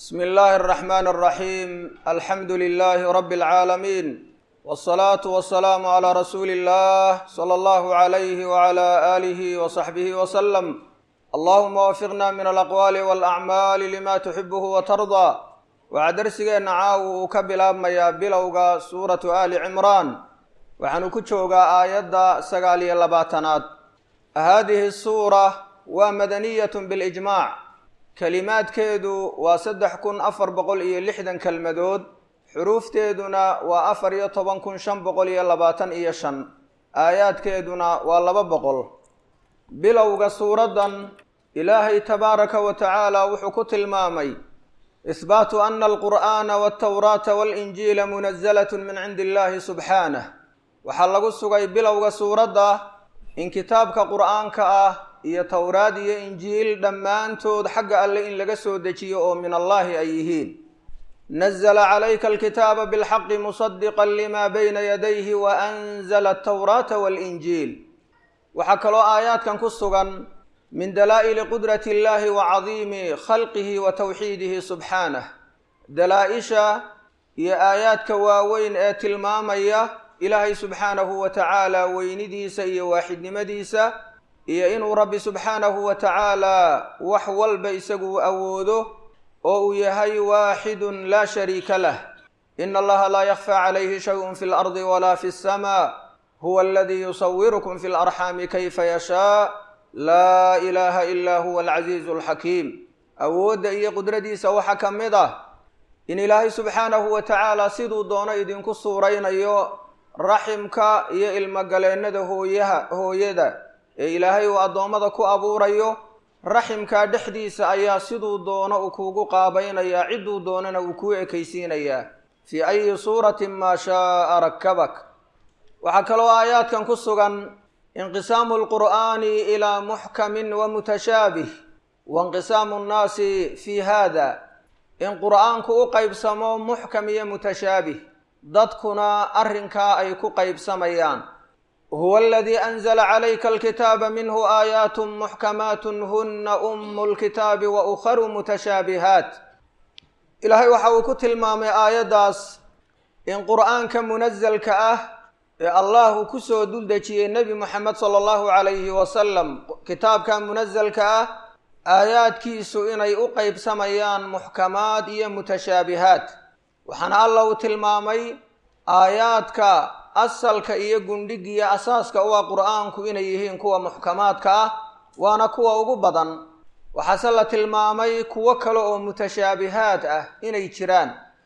بسم الله الرحمن الرحيم الحمد لله رب العالمين والصلاة والسلام على رسول الله صلى الله عليه وعلى آله وصحبه وسلم اللهم وفقنا من الأقوال والأعمال لما تحبه وترضى وعدرسنا عاو كبلا ميا بلوغا سورة آل عمران وعنكتشوغا آيات سقالي اللباتنات هذه السورة ومدنية بالإجماع كلمات كيدو وصدح كن أفر بقول لحدا كلمدود حروف تيدنا وأفر يطبن كن شن بقول لباتن شن آيات كيدنا والله بقول بلوغ سورة إلهي تبارك وتعالى وحكت المامي إثبات أن القرآن والتوراة والإنجيل منزلة من عند الله سبحانه وحلقوا السقي بلوغ سورة إن كتابك قرآنك iyo tawraad iyo injiil dhammaantood xagga alle in laga soo dejiyo oo min allahi ay yihiin nazala calayka alkitaaba bilxaqi musaddiqan lima bayna yadayhi wa anzala altawraata waalinjiil waxaa kaloo aayaadkan ku sugan min dalaa'ili qudrati illahi wa cadiimi khalqihi wa tawxiidihi subxaanah dalaa-isha iyo aayaadka waaweyn ee tilmaamaya ilaahay subxaanahu wa tacaala weynidiisa iyo waaxidnimadiisa iyo inuu rabbi subxaanahu wa tacaala wax walba isagu awoodo oo uu yahay waaxidun laa shariika lah ina allaha laa yakfaa calayhi shayun fi lardi walaa fi lsamaa huwa aladii yusawirukum fi larxaami kayfa yashaa laa ilaaha ilaa huwa alcasiizu alxakiim awoodda iyo qudradiisa waxaa ka mid ah in ilaahay subxaanahu wa tacaala siduu doono idinku suuraynayo raximka iyo ilmogaleennada hooyada ee ilaahay uu addoommada ku abuurayo raximkaa dhexdiisa ayaa siduu doono uu kuugu qaabaynayaa cidduu doonana uu kuu ekaysiinayaa fii ayi suuratin maa shaaa rakabak waxaa kaloo aayaadkan ku sugan inqisaamu alqur'aani ilaa muxkamin wa mutashaabih wainqisaamu nnaasi fii haada in qur'aanku u qaybsamo muxkam iyo mutashaabih dadkuna arrinkaa ay ku qaybsamayaan هو الذي أنزل عليك الكتاب منه آيات محكمات هن أم الكتاب وأخر متشابهات إلهي وحاو كتل مامي آياداس إن قرآن كمنزل كأه الله كسو دلدكي النبي محمد صلى الله عليه وسلم كتاب كان منزل كأه آيات كيسو إني أقيب سميان محكمات إيا متشابهات وحنا الله تلمامي آيات كأه asalka iyo gundhigiya asaaska u ah qur'aanku inay yihiin kuwa muxkamaadka ah waana kuwa ugu badan waxaase la tilmaamay kuwo kale oo mutashaabihaad ah inay jiraan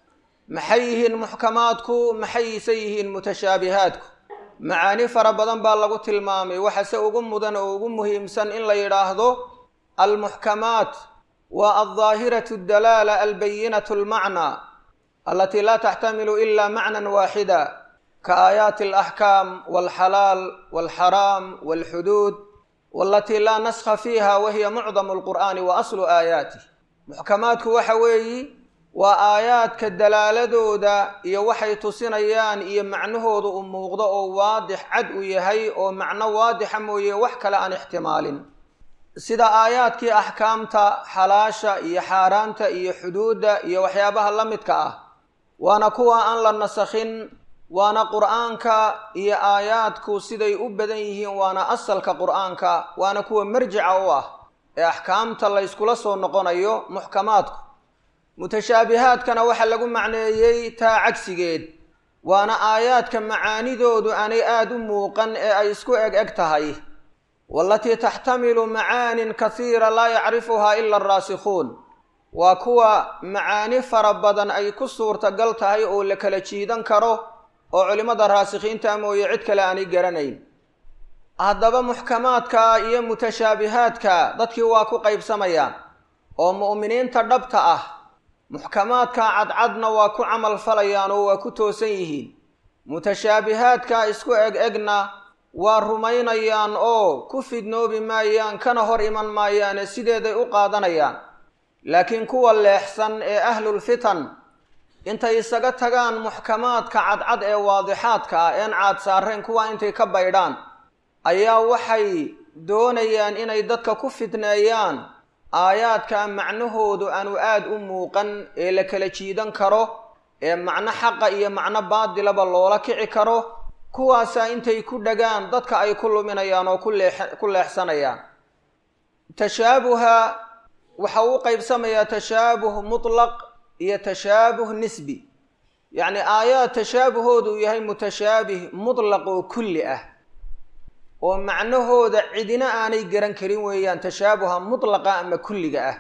maxay yihiin muxkamaadku maxayse yihiin mutashaabihaadku macaani fara badan baa lagu tilmaamay waxaase ugu mudan oo ugu muhiimsan in la yidhaahdo almuxkamaat waa aldaahiratu addalaala albayinatu almacnaa alatii laa taxtamilu ila macnan waaxida كآيات الأحكام والحلال والحرام والحدود والتي لا نسخ فيها وهي معظم القرآن وأصل آياته محكمات وحوي وآيات كالدلالة دودا يوحي تصنيان يمعنه ذو مغضاء واضح عدو يهي ومعنى واضح ويوحك لأن احتمال سيدا آيات كي أحكامتا حلاشة يحارانتا يحدودا يوحيابها اللمتكا وانا كوا أن لنسخين waana qur'aanka iyo aayaadku siday u badan yihiin waana asalka qur'aanka waana kuwa marjica u ah ee axkaamta la iskula soo noqonayo muxkamaadku mutashaabihaadkana waxaa lagu macneeyey taa cagsigeed waana aayaadka macaanidoodu aanay aada u muuqan ee ay isku eg tahay wallatii taxtamilu macaanin kasiira laa yacrifuhaa ila alraasikhuun waa kuwa macaani fara badan ay ku suurtagal tahay oo la kala jiidan karo oo culimada raasikhiinta mooye cid kale aanay garanayn haddaba muxkamaadka iyo mutashaabihaadka dadkii waa ku qaybsamayaan oo mu'miniinta dhabta ah muxkamaadka cadcadna waa ku camal falayaan oo waa ku toosan yihiin mutashaabihaadka isku egna waa rumaynayaan oo ku fidnoobi maayaan kana hor iman maayaane sideeday u qaadanayaan laakiin kuwa leexsan ee ahlulfitan intay isaga tagaan muxkamaadka cadcad ee waadixaadka ah een caad saareen kuwa intay ka baydhaan ayaa waxay doonayaan inay dadka ku fitneeyaan aayaadka macnahoodu aanu aad u muuqan ee la kala jiidan karo ee macno xaqa iyo macno baadilaba loola kici karo kuwaasaa intay ku dhagaan dadka ay ku luminayaan oo ku leexsanayaan. tashaabuha waxa uu qaybsamayaa tashaabuh mutlaq iyo tashaabuh nisbi. yacni aayaad tashaabuhoodu uu yahay mutashaabih mutlaq oo kulli ah oo macnahooda cidina aanay garan karin weeyaan tashaabuha mutlaqa ama kulliga ah.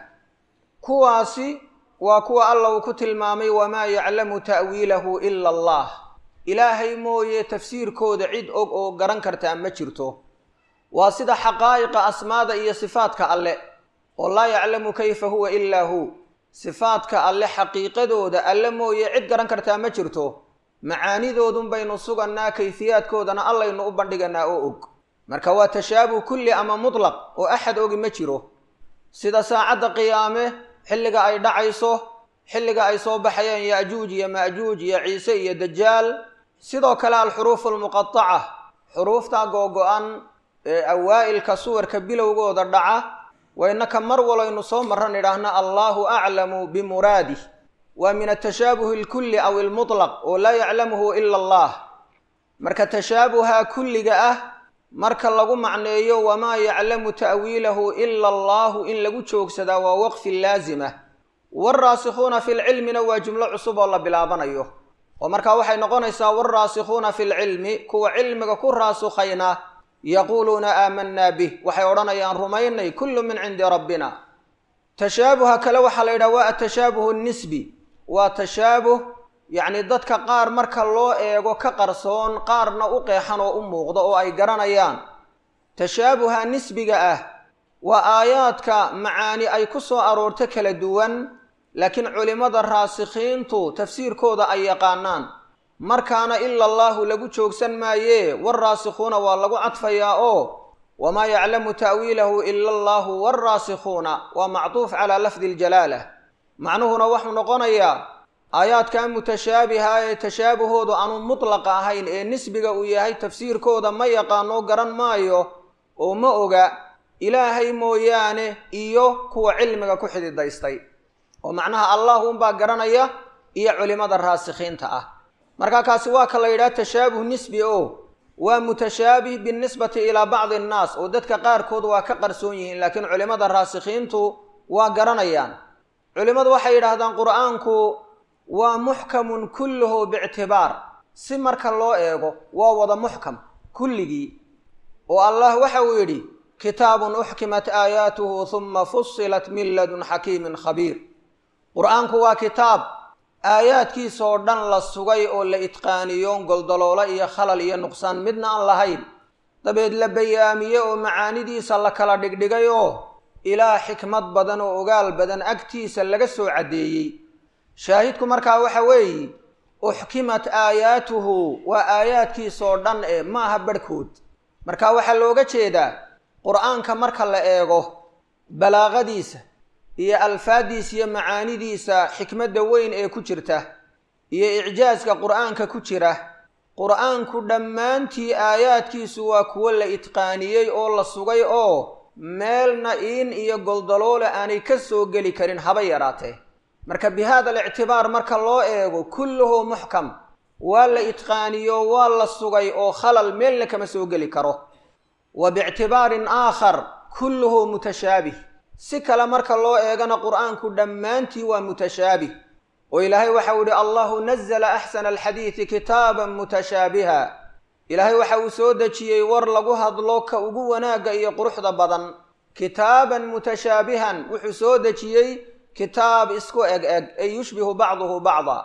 kuwaasi waa kuwa alla uu ku tilmaamay wamaa yaclamu ta'wiilahu ila allah, ilaahay mooye tafsiirkooda cid og oo garan kartaa ma jirto. waa sida xaqaa'iqa asmaada iyo sifaadka alle oo laa yaclamu kayfa huwa ilaa hu. sifaadka alle xaqiiqadooda alle mooye cid garan kartaa ma jirto, macaanidoodun baynu sugannaa, kayfiyaadkoodana allaynu u bandhiganaa oo og. marka waa tashaabuh kulli ama mutlaq oo axad ogi ma jiro. sida saacadda qiyaame xilliga ay dhacayso, xilliga ay soo baxayaan ya'juuj iyo ma'juuj iyo ciise iyo dajaal. sidoo kale alxuruufu almuqataca, xuruufta googo-an ee awaa'ilka suwarka bilowgooda dhaca, waynaka mar walaynu soo marran idhaahna allaahu aclamu bimuraadih. waa min atashaabuhi alkulli aw ilmutlaq oo laa yaclamuhu ila allah. marka tashaabuha kulliga ah marka lagu macneeyo wamaa yaclamu ta'wiilahu ila allahu in lagu joogsadaa waa waqfi laazima. waalraasikhuuna fi lcilmina waa jumlo cusub oo la bilaabanayo, oo markaa waxay noqonaysaa waalraasikhuuna fi lcilmi, kuwa cilmiga ku raasukhayna yaquuluuna aamanaa bih, waxay odhanayaan rumaynay kullu min cindi rabbina. tashaabuha kale waxaa la yidhaha waa atashaabuhu nisbi. waa tashaabuh yacni dadka qaar marka loo eego ka qarsoon, qaarna u qeexan oo u muuqdo oo ay garanayaan. tashaabuha nisbiga ah waa aayaadka macaani ay ku soo aroorto kala duwan, laakiin culimmada raasikhiintu tafsiirkooda ay yaqaanaan. markaana ila allaahu lagu joogsan maayee waalraasikhuuna waa lagu cadfayaa oo wamaa yaclamu ta'wiilahu ila allaahu waalraasikhuuna waa mactuuf calaa lafdi aljalaala. macnuhuna waxuu noqonayaa aayaadkan mutashaabiha ee tashaabahoodu aanu mutlaqa ahayn ee nisbiga uu yahay tafsiirkooda ma yaqaano, garan maayo oo ma oga ilaahay mooyaane iyo kuwa cilmiga ku xididaystay. oo macnaha allah unbaa garanaya iyo culimada raasikhiinta ah. marka kaasi waa ka la yidhaha tashaabuh nisbi oo waa mutashaabih binisbati ilaa bacdi annaas, oo dadka qaarkood waa ka qarsoon yihiin laakiin culimada raasikhiintu waa garanayaan. culimmadu waxay yidhaahdaan qur'aanku waa muxkamun kulluhu biictibaar. si marka loo eego waa wada muxkam kulligii, oo allah waxa uu yidhi kitaabun uxkimat aayaatuhu huma fusilat min ladun xakiimin khabiir. qur'aanku waa kitaab aayaadkiisoo dhan la sugay oo la itqaaniyo, goldaloolo iyo khalal iyo nuqsaan midna aan lahayn, dabeed la bayaamiye oo macaanidiisa la kala dhigdhigay oo ilaa xikmad badan oo ogaal badan agtiisa laga soo caddeeyey. shaahidku markaa waxa weeye uxkimat aayaatuhu waa aayaadkiisoo dhan ee maaha barhkood. marka waxaa looga jeedaa qur'aanka marka la eego balaaqadiisa iyo alfaadiisa iyo macaanidiisa, xikmadda weyn ee ku jirta iyo icjaaska qur'aanka ku jira, qur'aanku dhammaantii aayaadkiisu waa kuwo la itqaaniyey oo la sugay oo meelna iin iyo goldaloole aanay ka soo geli karin haba yaraatee. marka bi hada alictibaar marka loo eego kulluhu muxkam, waa la itqaaniyo, waa la sugay oo khalal meelna kama soo geli karo. wa biictibaarin aakhar kulluhu mutashaabih, si kale marka loo eegana qur'aanku dhammaantii waa mutashaabih. oo ilaahay waxau yihi allahu nazla axsana alxadiidi kitaaban mutashaabiha. ilaahay waxa uu soo dejiyey war lagu hadlo ka ugu wanaagga iyo quruxda badan. kitaaban mutashaabihan wuxuu soo dejiyey kitaab isku eg ay yushbihu bacduhu bacda.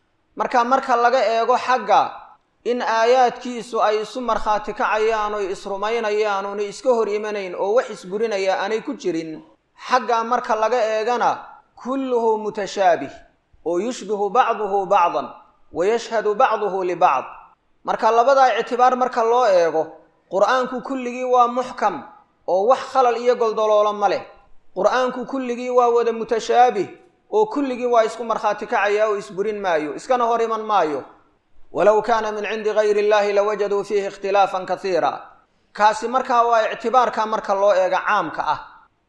marka laga eego xagga in aayaadkiisu ay isu markhaati kacayaan oo isrumaynayaan oona iska hor imanayn oo wax isburinaya aanay ku jirin, xaggaa marka laga eegana kulluhu mutashaabih oo yushbihu bacduhu bacdan wa yashhadu bacduhu libacd. marka labadaa ictibaar marka loo eego qur'aanku kulligii waa muxkam oo wax khalal iyo goldoloolo ma leh. qur'aanku kulligii waa wada mutashaabih oo kulligii waa isku markhaati kacaya oo isburin maayo, iskana hor iman maayo. walow kaana min cindi gayri illaahi lawajaduu fiihi ikhtilaafan kasiira. kaasi markaa waa ictibaarka marka loo eega caamka ah.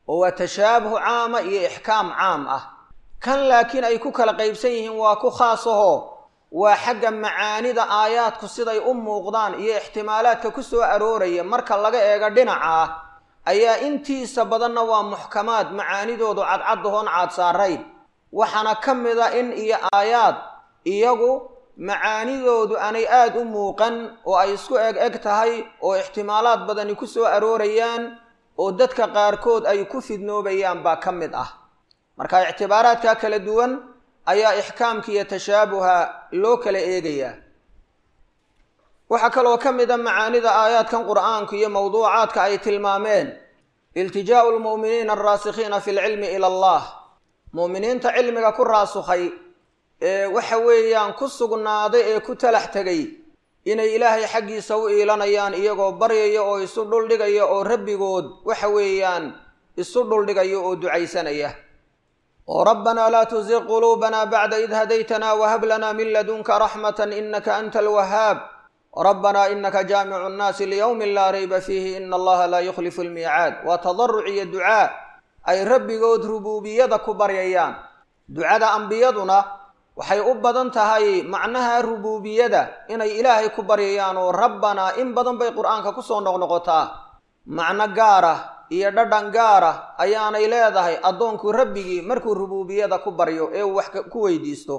oo tashaabuh caama iyo ihkaam caam ah. kan laakiin ay ku kala qaybsan yihiin waa ku khaasaho waa xagga macaanida aayaadku siday u muuqdaan iyo ihtimaalaadka ku soo arooraya marka laga eego dhinaca ayaa intiisa badanna waa muxkamaad macaanidoodu cadcadahoon caad saarayn waxaana ka mida in iyo aayaad iyagu macaanidoodu aanay aad u muuqan oo ay isku eg tahay oo ihtimaalaad badani ku soo aroorayaan oo dadka qaarkood ay ku fidnoobayaan baa ka mid ah. marka ictibaaraadka kala duwan ayaa ihkaamka iyo tashaabuha loo kala eegayaa. waxa kaloo ka mid ah macaanida aayaadkan qur'aanka iyo mawduucaadka ay tilmaameen iltijaa'u lmu'miniina arraasikhiina fi lcilmi ila allah, mu'miniinta cilmiga ku raasukhay ee waxa weeyaan ku sugnaaday ee ku talax tegay inay ilaahay xaggiisa u iilanayaan iyagoo baryaya oo isu dhuldhigaya oo rabbigood waxa weeyaan isu dhuldhigaya oo ducaysanaya. oo rabbanaa laa tuzigh quluubanaa bacda id hadaytanaa wahab lanaa min ladunka raxmatan innaka anta alwahaab rabbanaa innaka jaamicu nnaasi liyowmin laa rayba fiihi ina allaha laa yukhlifu almiicaad. waa tadaruc iyo ducaa ay rabbigood rubuubiyada ku baryayaan. ducada ambiyaduna waxay u badan tahay macnaha rubuubiyada inay ilaahay ku baryayaan oo rabbanaa in badan bay qur'aanka ku soo noqnoqotaa. macno gaara iyo dhadhan gaara ayaanay leedahay addoonku rabbigii markuu rubuubiyada ku baryo ee uu wax ku weydiisto.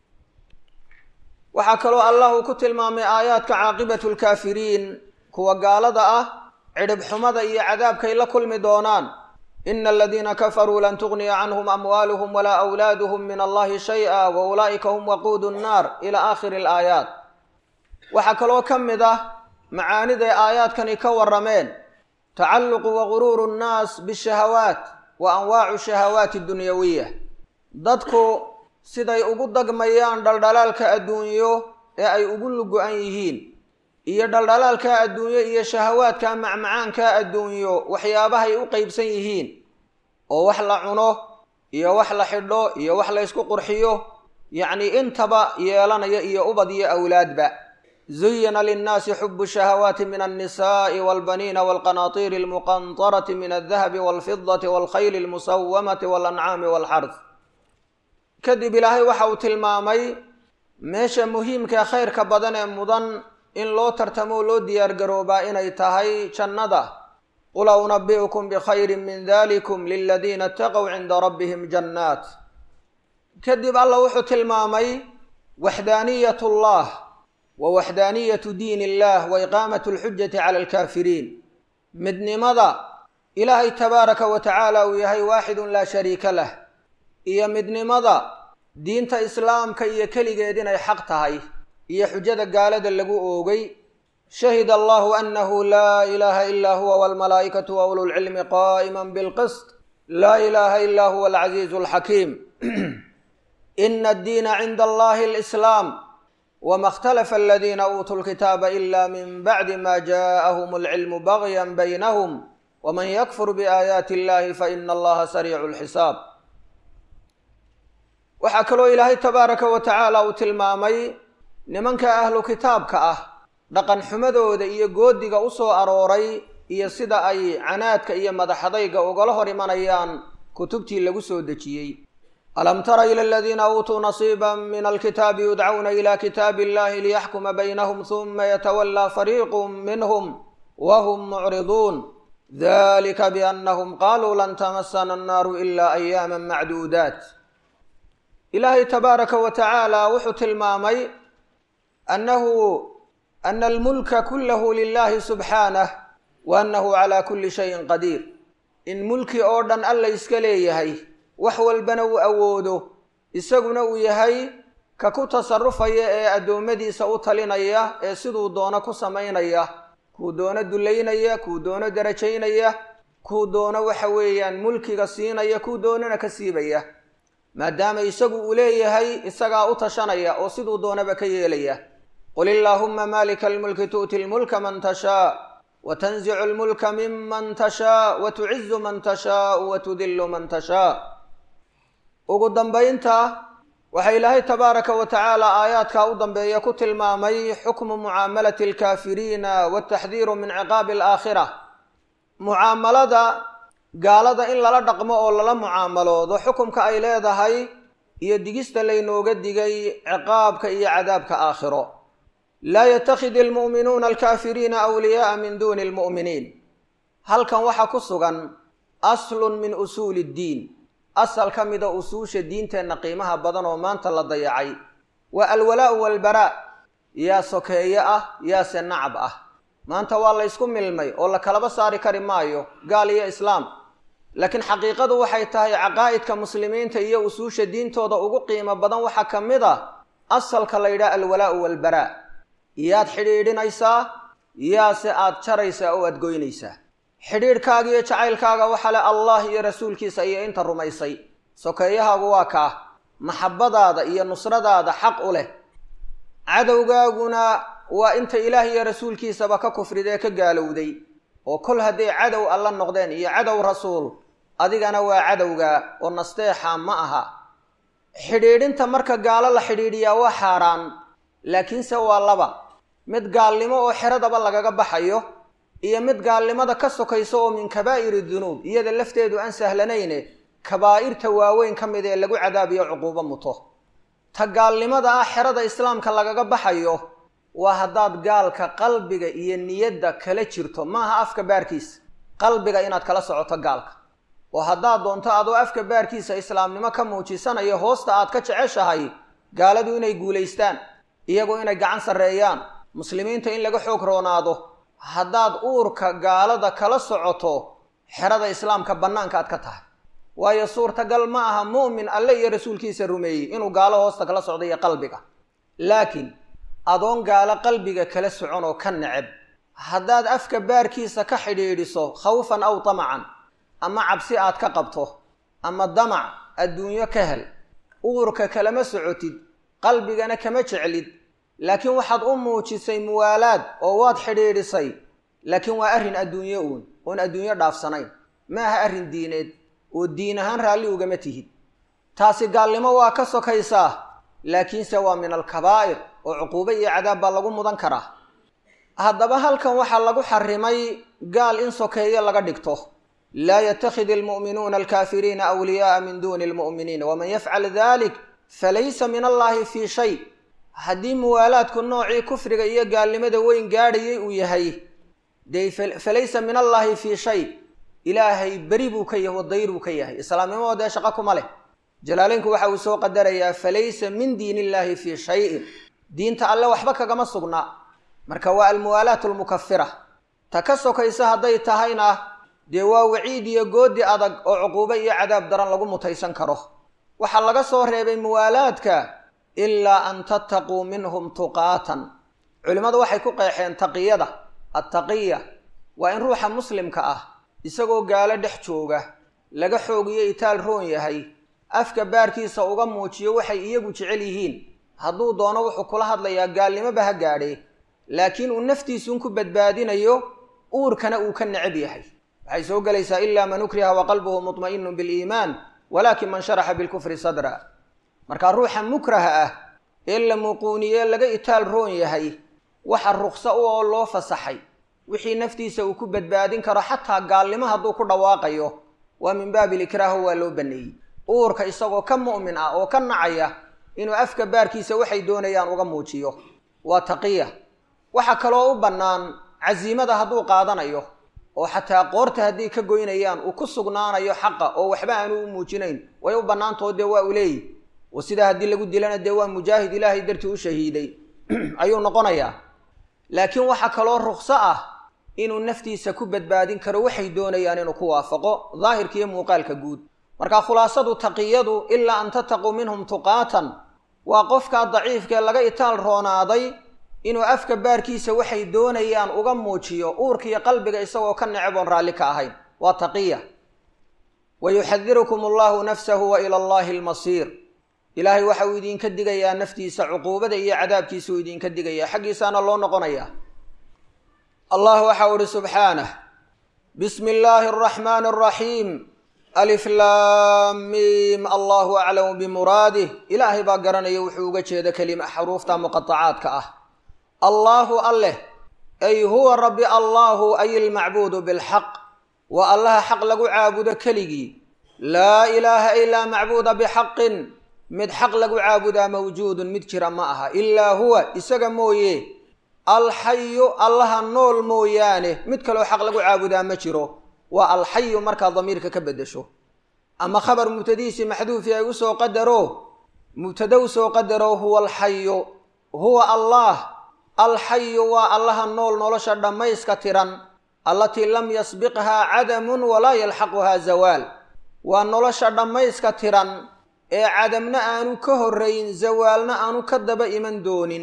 waxaa kaloo allah uu ku tilmaamay aayaadka caaqibatu lkaafiriin, kuwa gaalada ah cidhib xumada iyo cadaabkay la kulmi doonaan. ina aladiina kafaruu lan tugniya canhum amwaaluhum walaa awlaaduhum min allahi shay-a wa ulaa'ika hum waquudu nnaar ila aakhiri alaayaat. waxaa kaloo ka mid ah macaaniday aayaadkani ka warrameen tacalluqu wa guruuru nnaas bishahawaat wa anwaacu shahawaati dunyawiya. dadku siday ugu dagmayaan dhaldhalaalka adduunyo ee ay ugu lugo-an yihiin iyo dhaldhalaalka adduunyo iyo shahawaadka macmacaanka adduunyo waxyaabahay u qaybsan yihiin oo wax la cuno iyo wax la xidho iyo wax la isku qurxiyo yacni intaba yeelanaya iyo ubad iyo awlaadba. zuyina linnaasi xubu shahawaati min annisaa'i waalbaniina waalqanaatiiri almuqantarati min aldahabi waalfidati waalkhayli almusawamati waalancaami waalxarth. kadib ilaahay waxa uu tilmaamay meesha muhiimka khayrka badan ee mudan in loo tartamo loo diyaar garoobaa inay tahay jannada. qul unabbi'ukum bikhayrin min dalikum liladiina ittaqow cinda rabbihim jannaat. kadib allah wuxuu tilmaamay waxdaaniyat ullah wa waxdaaniyatu diin illah wa iqaamatu alxujati cala alkaafiriin. midnimada ilaahay tabaaraka wa tacaala uu yahay waaxidun laa shariika lah, iyo midnimada diinta islaamka iyo keligeed inay xaq tahay iyo xujada gaalada lagu oogay. shahida allahu annahu laa ilaaha ilaa huwa waalmalaa'ikatu wa ulul cilmi qaa'iman bilqist laa ilaaha ilaa huwa alcasiizu alxakiim. ina addiina cinda allahi alislaam wama ikhtalafa aladiina uutuu lkitaaba ila min bacdi ma jaa'ahum alcilmu bagyan baynahum waman yakfur biaayaati illahi faina allaha sariicu lxisaab. waxaa kaloo ilaahay tabaaraka wa tacaala uu tilmaamay nimanka ahlu kitaabka ah dhaqan xumadooda iyo goodiga u soo arooray iyo sida ay canaadka iyo madaxadayga ugala hor imanayaan kutubtii lagu soo dejiyey. alam tara ila aladiina uutuu nasiiban min alkitaabi yudcawna ila kitaabi illahi liyaxkuma baynahum huma yatawallaa fariiqun minhum wahum mucriduun dalika biannahum qaaluu lan tamasana annaaru ila ayaaman macduudaat. ilaahay tabaaraka wa tacaala wuxuu tilmaamay ana almulka kullahu lilahi subxaanah wa annahu calaa kulli shayin qadiir. in mulki oo dhan alla iska leeyahay, wax walbana uu awoodo, isaguna uu yahay ka ku tasarufaya ee addoommadiisa u talinaya ee siduu doono ku samaynaya, kuu doono dullaynaya, kuu doono darajaynaya, kuu doono waxa weeyaan mulkiga siinaya, kuu doonana ka siibaya. maadaama isagu uu leeyahay isagaa u tashanaya oo siduu doonaba ka yeelaya. qul illaahumma maalika almulki tu'ti almulka man tashaa wa tanzicu almulka miman tashaa wa tucizu man tashaau wa tudillu man tashaa. ugu dambaynta waxaa ilaahay tabaaraka wa tacaala aayaadkaa u dambeeya ku tilmaamay xukmu mucaamalati alkaafiriina wataxdiiru min ciqaabi alaakhira. mucaamalada gaalada in lala dhaqmo oo lala mucaamaloodo xukumka ay leedahay iyo digista laynooga digay ciqaabka iyo cadaabka aakhiro. laa yattakhidi almu'minuuna alkaafiriina awliyaaa min duuni almu'miniin. halkan waxaa ku sugan aslun min usuuli ddiin, asal ka mida usuusha diinteenna qiimaha badan oo maanta la dayacay. waa alwalaa'u walbaraa, yaa sokeeye ah yaase nacab ah. maanta waa la ysku milmay oo la kalaba saari kari maayo gaal iyo islaam. laakiin xaqiiqadu waxay tahay caqaa'idka muslimiinta iyo usuusha diintooda ugu qiimo badan waxaa ka mid a asalka la yidhaha alwalaa'u walbaraa. yaad xidhiidhinaysaa, yaase aad jaraysaa oo aad goynaysaa. xidhiidhkaaga iyo jacaylkaaga waxaa le allah iyo rasuulkiisa iyo inta rumaysay. sokeeyahaagu waa kaa maxabbadaada iyo nusradaada xaq u leh. cadowgaaguna waa inta ilaah iyo rasuulkiisaba ka kufridee ka gaalowday, oo kol hadday cadow alla noqdeen iyo cadow rasuul, adigana waa cadowga oo nasteexa ma aha. xidhiidhinta marka gaalo la xidhiidhiyaa waa xaaraan, laakiinse waa laba: mid gaalnimo oo xeradaba lagaga baxayo, iyo mid gaalnimada ka sokayso oo min kabaa'iri dunuub, iyada lafteedu aan sahlanayne kabaa'irta waaweyn ka mid ee lagu cadaabiyo cuquubo muto. ta gaalnimada ah xerada islaamka lagaga baxayo waa haddaad gaalka qalbiga iyo niyadda kala jirto, maaha afka baarkiisa, qalbiga inaad kala socoto gaalka. oo haddaad doonto adoo afka baarkiisa islaamnimo ka muujisanayo hoosta aad ka jeceshahay gaaladu inay guulaystaan, iyagu inay gacan sarreeyaan, muslimiinta in laga xoog roonaado, haddaad uurka gaalada kala socoto xerada islaamka bannaanka aad ka tahay. waayo suurtagal ma aha mu'min alle iyo rasuulkiisa rumeeyey inuu gaalo hoosta kala socdo iyo qalbiga. laakiin adoon gaalo qalbiga kala socon oo ka neceb, haddaad afka baarkiisa ka xidhiidhiso khawfan aw tamacan, ama cabsi aad ka qabto ama damac adduunyo ka hel, uurka kalama socotid, qalbigana kama jeclid, laakiin waxaad u muujisay muwaalaad oo waad xidhiidhisay, laakiin waa arrin adduunyo oon adduunyo dhaafsanayn, ma aha arrin diineed oo diin ahaan raalli ugama tihid. taasi gaalnimo waa ka sokaysaa, laakiinse waa min alkabaa'ir oo cuquubo iyo cadaab baa lagu mudan karaa. haddaba halkan waxaa lagu xarimay gaal in sokeeye laga dhigto. laa yattakhidi almu'minuuna alkaafiriina awliyaaa min duuni almu'miniin waman yafcal dalik falaysa min allaahi fii shay. haddii muwaalaadku noocii kufriga iyo gaalnimada weyn gaadhayay uu yahay, dee falaysa min allaahi fii shay, ilaahay beri buu ka yahay oo dayr buu ka yahay, islaamnimo dee shaqo kuma leh. jalaaleynku waxa uu soo qadarayaa falaysa min diin illaahi fii shayin, diinta alle waxba kagama sugna. marka waa almuwaalaat almukafira. ta ka sokaysa hadday tahayna dee waa waciid iyo goodi adag oo cuquubo iyo cadaab daran lagu mutaysan karo. waxaa laga soo reebay muwaalaadka ilaa an tattaquu minhum tuqaatan. culimmadu waxay ku qeexeen taqiyada. attaqiya waa in ruuxa muslimka ah isagoo gaalo dhex jooga laga xoogiyo itaal roon yahay, afka baarkiisa uga muujiyo waxay iyagu jecel yihiin. hadduu doono wuxuu kula hadlayaa gaalnimoba ha gaadhee, laakiin uu naftiisuun ku badbaadinayo, uurkana uu ka necab yahay. waxay soo gelaysaa ilaa man ukriha wa qalbuhu mutma'inun biliimaan walaakin man sharaxa bilkufri sadra. markaa ruuxa mukraha ah ee la muquuniye laga itaal roon yahay, waxa ruqso u oo loo fasaxay wixii naftiisa uu ku badbaadin karo, xataa gaalnimo hadduu ku dhawaaqayo waa min baabil ikraaho waa loo baneeyey. uurka isagoo ka mu'min ah oo ka nacaya inuu afka baarkiisa waxay doonayaan uga muujiyo, waa taqiya. waxaa kaloo u bannaan casiimada hadduu qaadanayo, oo xataa qoorta haddii ka goynayaan uu ku sugnaanayo xaqa oo waxba aanu u muujinayn, way u bannaantoo dee waa u leeyi. oo sidaa haddii lagu dilana dee waa mujaahid ilaahay dartii u shahiiday ayuu noqonayaa. laakiin waxaa kaloo ruqso ah inuu naftiisa ku badbaadin karo waxay doonayaan inuu ku waafaqo daahirka iyo muuqaalka guud. markaa khulaasadu taqiyadu ilaa an tattaquu minhum tuqaatan waa qofkaa daciifkae laga itaal roonaaday inuu afka baarkiisa waxay doonayaan uga muujiyo, uurka iyo qalbiga isagoo ka neceboon raalli ka ahayn, waa taqiya. wayuxadirukum allahu nafsahu wa ila allahi almasiir. ilaahay waxa uu idinka digayaa naftiisa, cuquubada iyo cadaabkiisa uu idinka digayaa, xaggiisaana loo noqonayaa. allah waxa uu ihi subxaanah: bismi illaahi araxmaani araxiim, alif laam miim, allahu aclamu bimuraadih. ilaahay baa garanaya wuxuu uga jeeda xuruufta muqatacaadka ah. allaahu alleh, ay huwa rabbi allaahu, ay ilmacbuudu bilxaq, waa allaha xaq lagu caabudo keligii laa ilaaha ilaa macbuuda bixaqin mid xaq lagu caabudaa mawjuudun mid jira ma aha ilaa huwa isaga mooye alxayu allaha nool mooyaane mid kaloo xaq lagu caabudaa ma jiro waa alxayu markaa damiirka ka beddesho ama khabar mubtadiisi maxduufi ay usoo qadaro mubtada usoo qadaro huwa alxayu huwa allah alxayu waa allaha nool nolosha dhammayska tiran allatii lam yasbiqhaa cadamun walaa yalxaquhaa zawaal waa nolosha dhammayska tiran ee cadamna aanu ka horrayn zawaalna aanu ka daba iman doonin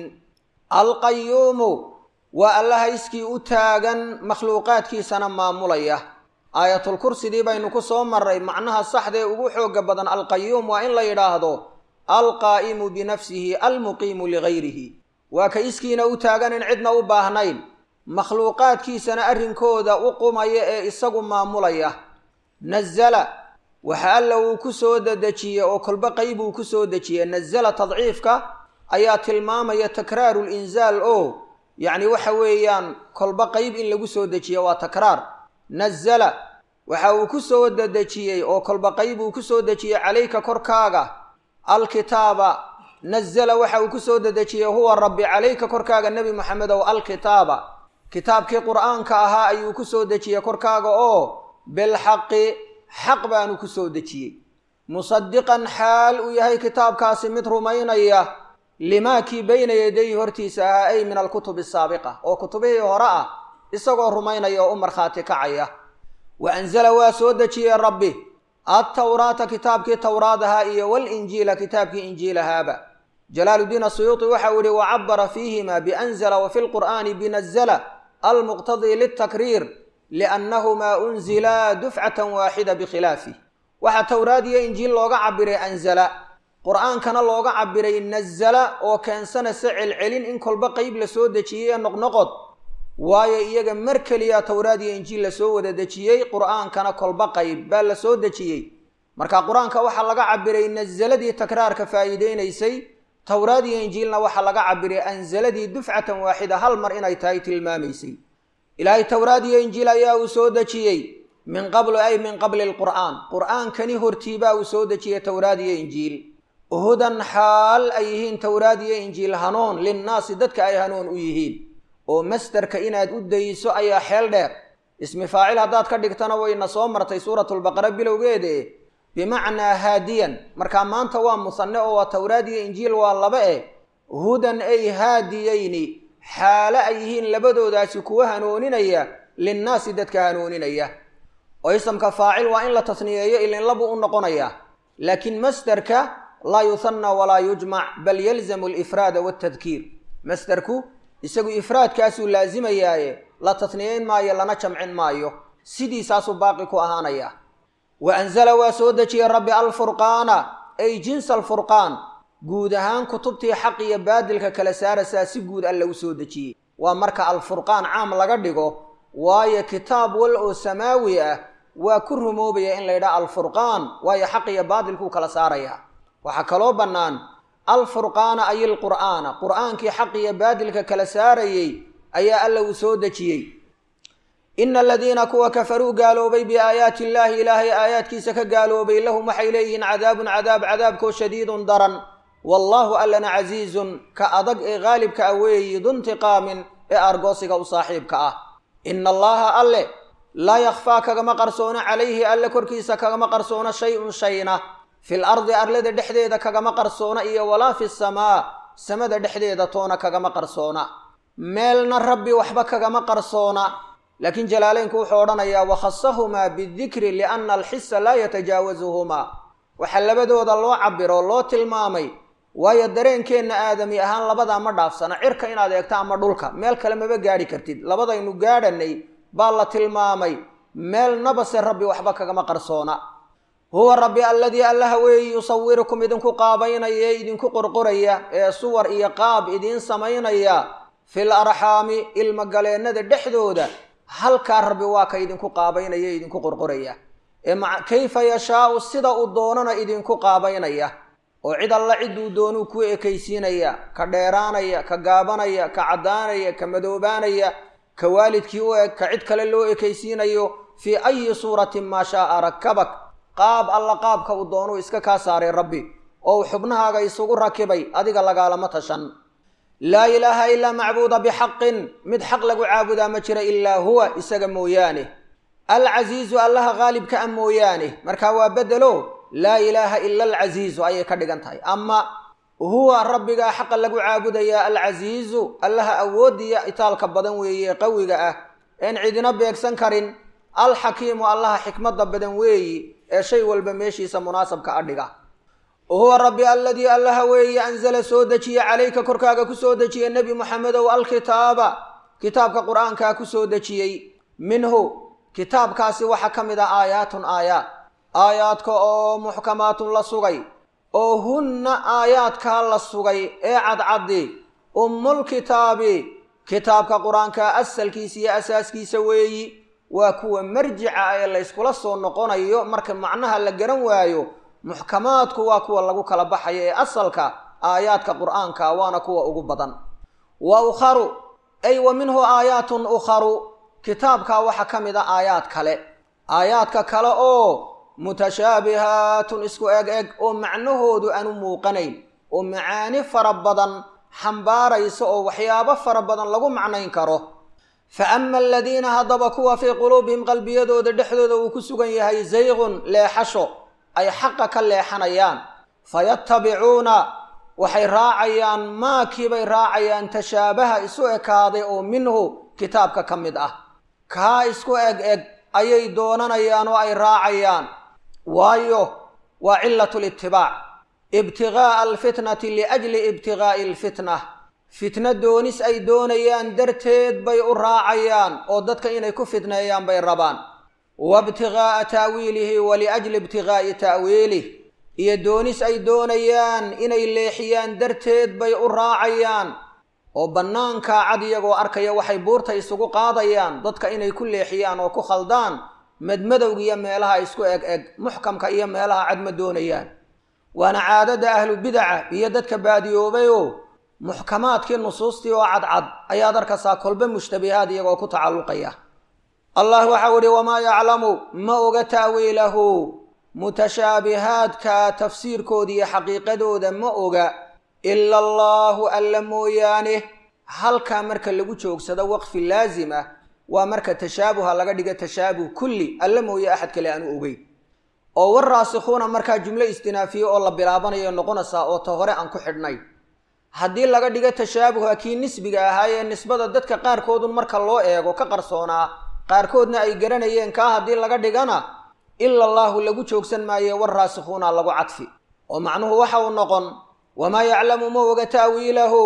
alqayuumu waa allaha iskii u taagan makhluuqaadkiisana maamulaya aayatulkursidii baynu ku soo marray macnaha saxda ee ugu xooga badan alqayuum waa in la yidhaahdo alqaa'imu binafsihi almuqiimu ligayrihi waa ka iskiina u taagan in cidna u baahnayn makhluuqaadkiisana arrinkooda u qumaya ee isagu maamulaya nazala waxa alla uu ku soo dedejiyey oo kolba qayb uu ku soo dejiyey nazala tadciifka ayaa tilmaamaya takraaru linzaal oo yacni waxa weeyaan kolba qayb in lagu soo dejiyo waa takraar nazala waxa uu ku soo dedejiyey oo kolba qayb uu ku soo dejiyey calayka korkaaga alkitaaba nazala waxa uu ku soo dedejiyey huwa rabbi calayka korkaaga nebi moxamedow alkitaaba kitaabkii qur'aanka ahaa ayuu ku soo dejiyey korkaaga oo bilxaqi xaq baanu ku soo dejiyey musadiqan xaal uu yahay kitaabkaasi mid rumaynaya limaa kii bayna yadayhi hortiisa ahaa ay min alkutubi asaabiqa oo kutubihii hore ah isagoo rumaynaya oo u markhaati kacaya wa anzala waa soo dejiyey rabbi attawraata kitaabkii towraad ahaa iyo walinjiila kitaabkii injiil ahaaba jalaaluddiin asuyuuti waxa uu yihi wacabara fiihima bianzala wa fi lqur'aani binazala almuqtadii litakriir liannahumaa unzilaa dufcatan waaxida bikhilaafi waxaa towraad iyo injiil looga cabiray anzala qur'aankana looga cabiray nazala oo keensanaysa celcelin in kolba qayb la soo dejiyey ee noqnoqod waayo iyaga mar keliya towraad iyo injiil la soo wada dejiyey qur'aankana kolba qayb baa la soo dejiyey marka qur-aanka waxaa laga cabiray nazaladii takraarka faa'iideynaysay towraad iyo injiilna waxaa laga cabiray anzaladii dufcatan waaxida hal mar inay tahay tilmaamaysay ilaahay towraad iyo injiil ayaa uu soo dejiyey min qablu ay min qabli alqur'aan qur'aankani hortiibaa uu soo dejiyey towraad iyo injiil hudan xaal ay yihiin towraad iyo injiil hanuun linnaasi dadka ay hanuun u yihiin oo masderka inaad u dayso ayaa xeel dheer ismi faacil haddaad ka dhigtana wayna soo martay suuratulbaqara bilowgeede bimacnaa haadiyan markaa maanta waa musanne oo waa towraad iyo injiil waa laba hudan ay haadiyeyni xaale ay yihiin labadoodaasi kuwa hanuuninaya linnaasi dadka hanuuninaya oo isamka faacil waa in la tasniyeeyo ilin labu u noqonaya laakiin masderka laa yuhanna walaa yujmac bal yalzamu alifraada waltadkiir masderku isagu ifraadkaasuu laasimayaaye la tasniyeyn maayo lana jamcin maayo sidiisaasuu baaqi ku ahaanaya wa anzala waa soo dejiyey rabbi alfurqaana ay jinsa alfurqaan guud ahaan kutubtii xaq iyo baadilka kala saarasaa si guud alla u soo dejiyey waa marka alfurqaan caam laga dhigo waayo kitaab wal oo samaawi ah waa ku rumoobaya in la yidhaha alfurqaan waayo xaq iyo baadilkuu kala saaraya waxaa kaloo bannaan alfurqaana ay ilqur'aana qur'aankii xaq iyo baadilka kala saarayey ayaa alla uu soo dejiyey ina aladiina kuwa kafaruu gaaloobay biaayaati illaahi ilaahay aayaadkiisa ka gaaloobay lahum waxay leeyihiin cadaabun cadaabkoo shadiidun daran wallaahu allana casiizun ka adag ee qaalibka ah weeyi duntiqaamin ee argoosiga u saaxiibka ah ina allaha alle laa yakhfaa kagama qarsoono calayhi alle korkiisa kagama qarsoono shay-un shayna fil ardi arlada dhexdeeda kagama qarsoona iyo walaa fi samaa samada dhexdeeda toona kagama qarsoona meelna rabbi waxba kagama qarsoona laakiin jalaaleynku wuxuu odhanayaa wakhasahumaa bidikri lianna alxisa laa yatajaawazuhumaa waxaa labadooda loo cabiro loo tilmaamay waayo dareenkeenna aadami ahaan labadaa ma dhaafsana cirka inaad eegto ama dhulka meel kale maba gaadhi kartid labadaynu gaadhanay baa la tilmaamay meelnabase rabbi waxba kagama qarsoona huwa rabbi alladii allaha weeyi yusawirukum idinku qaabaynaya ee idinku qorqoraya ee suwar iyo qaab idiin samaynaya fil arxaami ilmagaleennada dhexdooda halkaa rabbi waa ka idinku qaabaynaya ee idinku qorqoraya ee kayfa yashaau sida uu doonana idinku qaabaynaya oo cid alla cidduu doonuu ku ekaysiinaya ka dheeraanaya ka gaabanaya ka caddaanaya ka madoobaanaya ka waalidkii u eg ka cid kale loo ekaysiinayo fii ayi suuratin maa shaaa rakabak qaab alla qaabka uu doonuu iska kaa saaray rabbi oo uu xubnahaaga isugu rakibay adiga lagaalama tashan laa ilaaha ilaa macbuuda bixaqin mid xaq lagu caabudaa ma jira ilaa huwa isaga mooyaane alcasiizu allaha qaalibka a mooyaane markaa waa bedelo laa ilaaha ila alcasiizu ayay ka dhigan tahay ama huwa rabbigaa xaqa lagu caabudayaa alcasiizu allaha awoodiya itaalka badan weeye qawiga ah een cidina beegsan karin alxakiimu allaha xikmadda badan weeyi ee shay walba meeshiisa munaasabka adhiga huwa rabbi alladii allaha weeye anzala soo dejiye calayka korkaaga ku soo dejiye nebi moxamedow alkitaaba kitaabka qur-aankaa ku soo dejiyey minhu kitaabkaasi waxaa ka mid ah aayaatun aayaadka oo muxkamaatun la sugay oo hunna aayaadkaa la sugay ee cadcaddi ummulkitaabi kitaabka qur-aanka asalkiisa iyo asaaskiisa weeyi waa kuwa marjica ee layskula soo noqonayo marka macnaha la garan waayo muxkamaadku waa kuwa lagu kala baxayo ee asalka aayaadka qur-aanka waana kuwa ugu badan wa ukharu ay wa minhu aayaatun ukharu kitaabkaa waxaa ka mid a aayaadka kale oo mutashaabihaatun isku eg oo macnahoodu aanu muuqanayn oo macaani fara badan xambaaraysa oo waxyaabo fara badan lagu macnayn karo fa ama aladiina haddaba kuwa fii quluubihim qalbiyadooda dhexdooda uu ku sugan yahay zayqun leexasho ay xaqa ka leexanayaan fayattabicuuna waxay raacayaan maakiibay raacayaan tashaabaha isu ekaaday oo minhu kitaabka ka mid ah kaa isku eg ayay doonanayaan oo ay raacayaan waayo waa cilatu litibaac ibtigaaa alfitnati liajli ibtigaa'i alfitna fitna doonis ay doonayaan darteed bay u raacayaan oo dadka inay ku fitneeyaan bay rabaan waibtigaa'a ta'wiilihi waliajli ibtigaa'i ta'wiilih iyo doonis ay doonayaan inay leexiyaan darteed bay u raacayaan oo bannaankaa cad iyagoo arkaya waxay buurta isugu qaadayaan dadka inay ku leexiyaan oo ku khaldaan madmadowga iyo meelaha isku eg muxkamka iyo meelaha cad ma doonayaan waana caadada ahlu bidaca iyo dadka baadiyoobayoo muxkamaadkii nusuustii oo cadcad ayaad arkaysaa kolba mushtabihaad iyagoo ku tacalluqaya allah waxau ihi wamaa yaclamu ma oga ta'wiilahu mutashaabihaadka tafsiirkooda iyo xaqiiqadooda ma oga ila allaahu alla mooyaane halkaa marka lagu joogsado waqfi laazim ah waa marka tashaabuha laga dhiga tashaabuh kulli alla mooye axad kale aanu ogeyn oo waraasikhuuna markaa jumlo istinaafiye oo la bilaabanayo noqonaysaa oo ta hore aan ku xidhnay haddii laga dhigo tashaabuha kii nisbiga ahaayee nisbada dadka qaarkoodun marka loo eego ka qarsoonaa qaarkoodna ay garanayeen kaa haddii laga dhigana ila allaahu lagu joogsan maaye waraasikhuuna lagu cadfi oo macnuhu waxa uu noqon wamaa yaclamu ma oga ta'wiilahu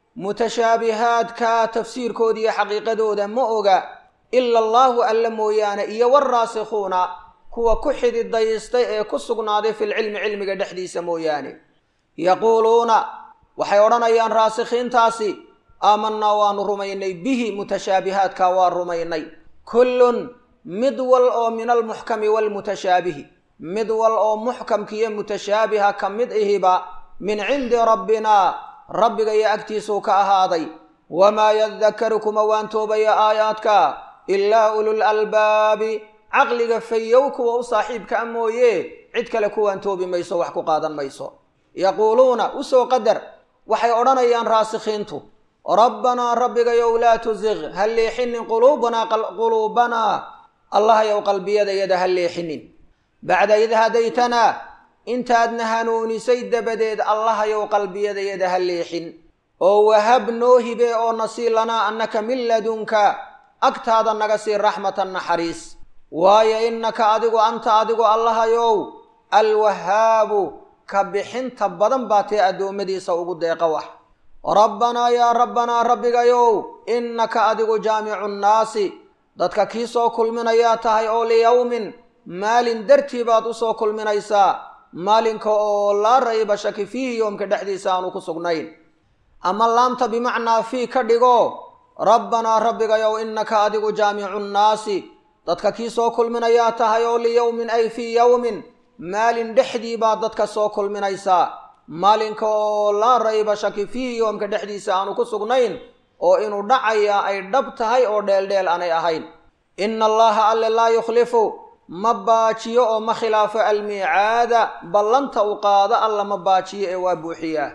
mutashaabihaadka tafsiirkooda iyo xaqiiqadooda ma oga ila allaahu alla mooyaane iyo waraasikhuuna kuwa ku xididaystay ee ku sugnaaday filcilmi cilmiga dhexdiisa mooyaane yaquuluuna waxay odhanayaan raasikhiintaasi aamanaa waanu rumaynay bihi mutashaabihaadka waa rumaynay kullun mid wal oo min almuxkami waalmutashaabihi mid wal oo muxkamkiiyo mutashaabiha ka mid ihiba min cindi rabbinaa rabbiga iyo agtiisuu ka ahaaday wamaa yadakaru kuma waantoobaya aayaadka ilaa ulul albaabi caqliga fayow kuwa u saaxiibka a mooye cid kale ku waantoobi mayso wax ku qaadan mayso yaquuluuna usoo qadar waxay odhanayaan raasikhiintu rabbanaa rabbigayow laa tusiq ha leexinin quluubanaa allahayow qalbiyadayada ha leexinin bacda id hadaytanaa intaadna hanuunisay dabadeed allahayow qalbiyadayada ha leexin oo wahab noo hibe oo nasii lanaa annaka min ladunka agtaada naga sii raxmatan naxariis waayo innaka anta adigu allahayow alwahaabu ka bixinta badan baa tee addoommadiisa ugu deeqa wax rabbanaa yaa rabbanaa rabbigayow innaka adigu jaamicu nnaasi dadka kii soo kulminayaa tahay oo liyowmin maalin dartii baad u soo kulminaysaa maalinka oo laa rayba shaki fiihi yoomka dhexdiisa aanu ku sugnayn ama laamta bimacnaa fii ka dhigo rabbanaa rabbigayow innaka adigu jaamicu nnaasi dadka kii soo kulminayaa tahay oo liyowmin ay fii yowmin maalin dhexdii baad dadka soo kulminaysaa maalinka oo laa rayba shaki fiihi yoomka dhexdiisa aanu ku sugnayn oo inuu dhacayaa ay dhab tahay oo dheeldheel aanay ahayn ina allaha alle laa yukhlifu ma baajiyo oo ma khilaafo almiicaada ballanta u qaado alla ma baajiyo ee waa buuxiyaa.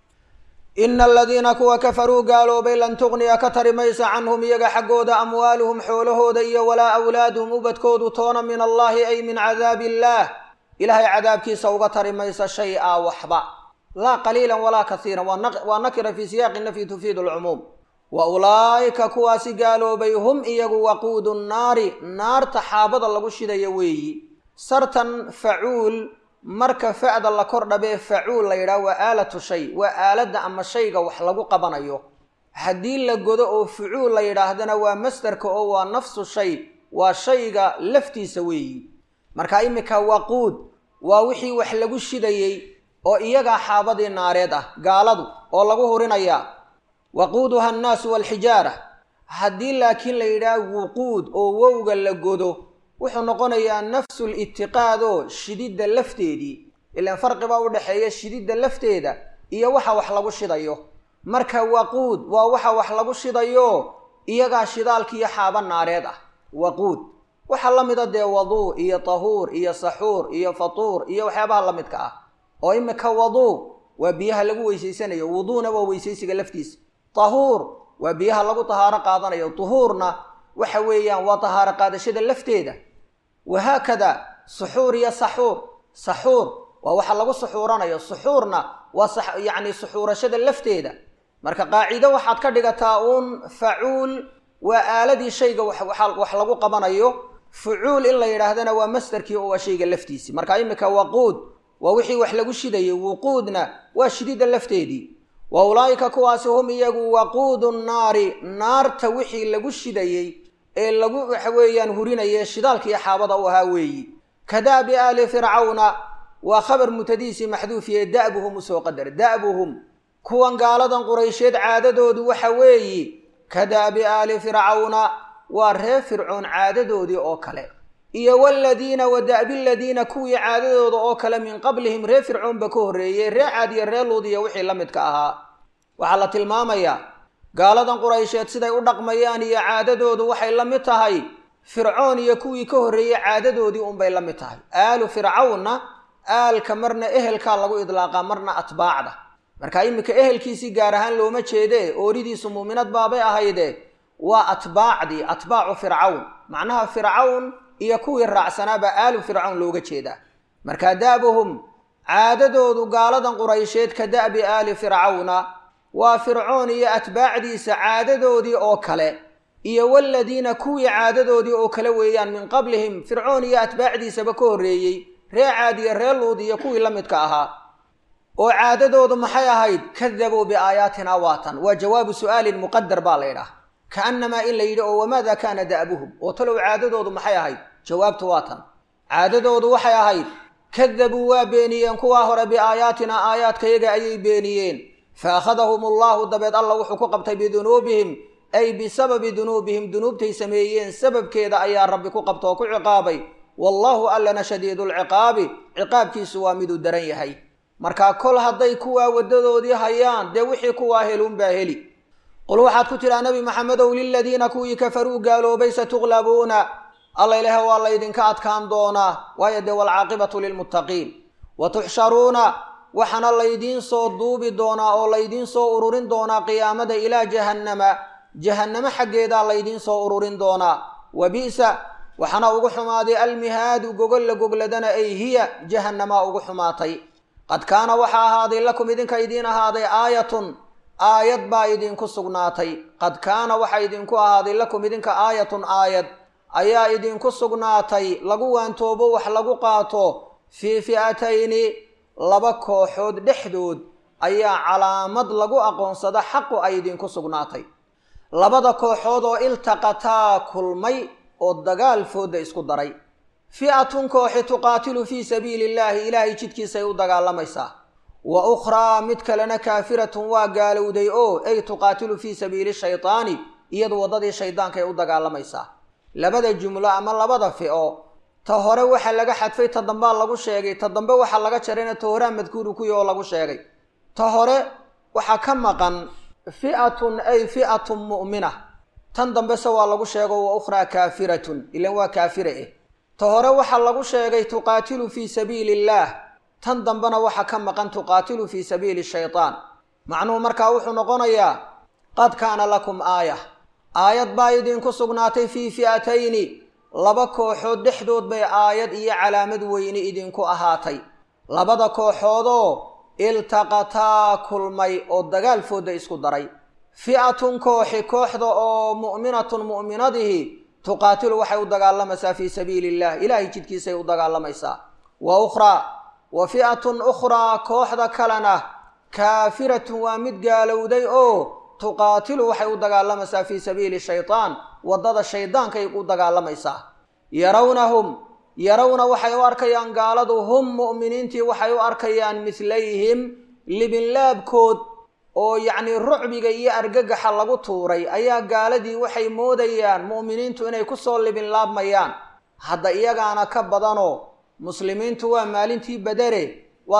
ina aladiina kuwa kafaruu gaaloobay lan tuqniya ka tari maysa canhum iyaga xaggooda amwaaluhum xoolahooda iyo walaa awlaaduhum ubadkoodu toona min allaahi ay min cadaabi illaah ilaahay cadaabkiisa uga tari maysa shay-a waxba, laa qaliilan walaa kasiiran, waa nakira fii siyaaqi nafyi tufiidu alcumuum. wa ulaa'ika kuwaasi gaaloobay hum iyagu waquudu nnaari naarta xaabada lagu shidaya weeyi. sartan facuul marka fa'da la kor dhabee facuul la yidhaah waa aalatu shay, waa aaladda ama shayga wax lagu qabanayo. haddii la godo oo fucuul la yidhaahdana waa masdarka oo waa nafsu shay, waa shayga laftiisa weeyi. marka iminka waquud waa wixii wax lagu shidayey oo iyagaa xaabadii naareed ah gaaladu oo lagu hurinayaa. waquuduha annaasu waalxijaara. haddii laakiin la yidhaah wuquud oo wowga la godo wuxuu noqonayaa nafsul itiqaadoo shididda lafteedii, ilaan farqibaa u dhexeeya shididda lafteeda iyo waxa wax lagu shidayo. marka waquud waa waxa wax lagu shidayo iyagaa shidaalkiiyo xaaba naareed ah. waquud waxaa la mida dee waduu iyo tahuur iyo saxuur iyo fatuur iyo waxyaabaha la midka ah. oo imika waduu waa biyaha lagu weysaysanayo, wuduuna waa weysaysiga laftiisa, tahuur waa biyaha lagu tahaaro qaadanayo, tuhuurna waxa weeyaan waa tahaaro qaadashada lafteeda. wahaakada suxuur iyo saxuur, saxuur waa waxa lagu suxuuranayo, suxuurna waa yacni suxuurashada lafteeda. marka qaacido waxaad ka dhigataa uun facuul waa aaladii shayga wax lagu qabanayo, fucuul in la yidhaahdana waa masdarkii oo waa shayga laftiisii. marka imika waquud waa wixii wax lagu shidayay, wuquudna waa shididda lafteedii. wa ulaa'ika kuwaasi hum iyagu waquudu nnaari naarta wixii lagu shidayey ee lagu waxa weeyaan hurinayay shidaalka iyo xaabada u ahaa weeyi. kadaabi aali fircawna waa khabar mutadiisii maxduufiye da'buhum usoo qadar. da'buhum kuwan gaaladan quraysheed caadadoodu waxa weeyi kadaabi aali fircawna waa reer fircoon caadadoodii oo kale, iyo waladiina wa da'bi ladiina kuwii caadadooda oo kale min qablihim reer fircoonba ka horreeyey, reer caad iyo reer luud iyo wixii la midka ahaa. waxaa la tilmaamayaa gaaladan quraysheed siday u dhaqmayaan iyo caadadoodu waxay la mid tahay fircoon iyo kuwii ka horreeyey caadadoodii unbay la mid tahay. aalu fircawnna aalka marna ehelkaa lagu idlaaqaa marna atbaacda. marka iminka ehelkiisii gaar ahaan looma jeedee ooridiisu muuminad baabay ahayde waa atbaacdii, atbaacu fircawn, macnaha fircawn iyo kuwii raacsanaaba aalu fircawn looga jeedaa. marka da'buhum caadadoodu gaaladan quraysheed ka da'bi aali fircawna waa fircoon iyo atbaacdiisa caadadoodii oo kale, iyo waladiina kuwii caadadoodii oo kale weeyaan min qablihim fircoon iyo atbaacdiisaba ka horreeyey, reer caad iyo reer luud iyo kuwii la midka ahaa. oo caadadoodu maxay ahayd? kadabuu biaayaatina waatan, waa jawaabu su'aalin muqadar baa la yidhaah, kaannamaa in la yidhi oo wamaada kaana da'buhum, oo talow caadadoodu maxay ahayd? jawaabtu waatan, caadadoodu waxay ahayd kadabuu waa beeniyeen kuwaa hore biaayaatina aayaadkayaga ayay beeniyeen, fa akhadahum allahu dabeed alla wuxuu ku qabtay bidunuubihim ay bisababi dunuubihim, dunuubtay sameeyeen sababkeeda ayaa rabbi ku qabta oo ku ciqaabay. wallaahu allana shadiidulciqaabi, ciqaabkiisu waa miduu daran yahay. markaa kol hadday kuwaa waddadoodii hayaan dee wixii kuwaa heluunbaa heli. qul waxaad ku tidhaa nebi maxamedow liladiina kuwii kafaruu gaaloobay satuglabuuna, alla ilaah waa laydinka adkaan doonaa, waayo dee waalcaaqibatu lilmuttaqiin. wa tuxsharuuna waxaana laydiin soo duubi doonaa oo laydiin soo ururin doonaa qiyaamada ilaa jahannama, jahannamo xaggeedaa laydiin soo ururin doonaa. wa bi'sa waxaana ugu xumaaday almihaadu gogol la gogladana ay hiya jahannamaa ugu xumaatay. qad kaana waxaa ahaaday lakum idinka idiin ahaaday aayatun, aayad baa idinku sugnaatay. qad kaana waxaa idinku ahaaday lakum idinka aayatun, aayad ayaa idinku sugnaatay lagu waantoobo wax lagu qaato. fii fi'atayni laba kooxood dhexdood ayaa calaamad lagu aqoonsada xaqu ay idinku sugnaatay. labada kooxood oo iltaqataa kulmay oo dagaal fooda isku daray. fi'atun kooxi tuqaatilu fii sabiili illaahi, ilaahay jidkiisay u dagaalamaysaa. wa ukhraa mid kalena kaafiratun waa gaalowday oo ay tuqaatilu fii sabiili shaytaani, iyadu waddadii shaydaanka ay u dagaalamaysaa. labada jumlo ama labada fi'o, ta hore waxa laga xadfay ta dambaa lagu sheegay, ta dambe waxa laga jarayna ta horaa madkuuru kuyi oo lagu sheegay. ta hore waxaa ka maqan fi'atun ay fi'atun mu'mina, tan dambe se waa lagu sheego wa ukhraa kaafiratun ilan waa kaafire ta hore waxa lagu sheegay tuqaatilu fii sabiili illaah tan dambena waxa ka maqan tuqaatilu fii sabiili shaytaan macnuhu markaa wuxuu noqonayaa qad kaana lakum aayad baa idinku sugnaatay fii fi'atayni laba kooxood dhexdood bay aayad iyo calaamad weyne idinku ahaatay labada kooxoodoo iltaqataa kulmay oo dagaal fooda isku daray fi'atun kooxda oo mu'minatun mu'minadihi tuqaatilu waxay u dagaalamaysaa fii sabiili illah ilaahay jidkiisay u dagaalamaysaa wa fi'atun ukhraa kooxda kalena kaafiratun waa mid gaalowday oo tuqaatilu waxay u dagaalamaysaa fii sabiili shaytaan waddada shaydaankay u dagaalamaysaa yarawna waxay u arkayaan gaaladu hum mu'miniintii waxay u arkayaan midlayhim libinlaabkood oo yacnii rucbiga iyo argagaxa lagu tuuray ayaa gaaladii waxay moodayaan mu'miniintu inay ku soo libinlaabmayaan hadda iyagaana ka badanoo muslimiintu waa maalintii badere waa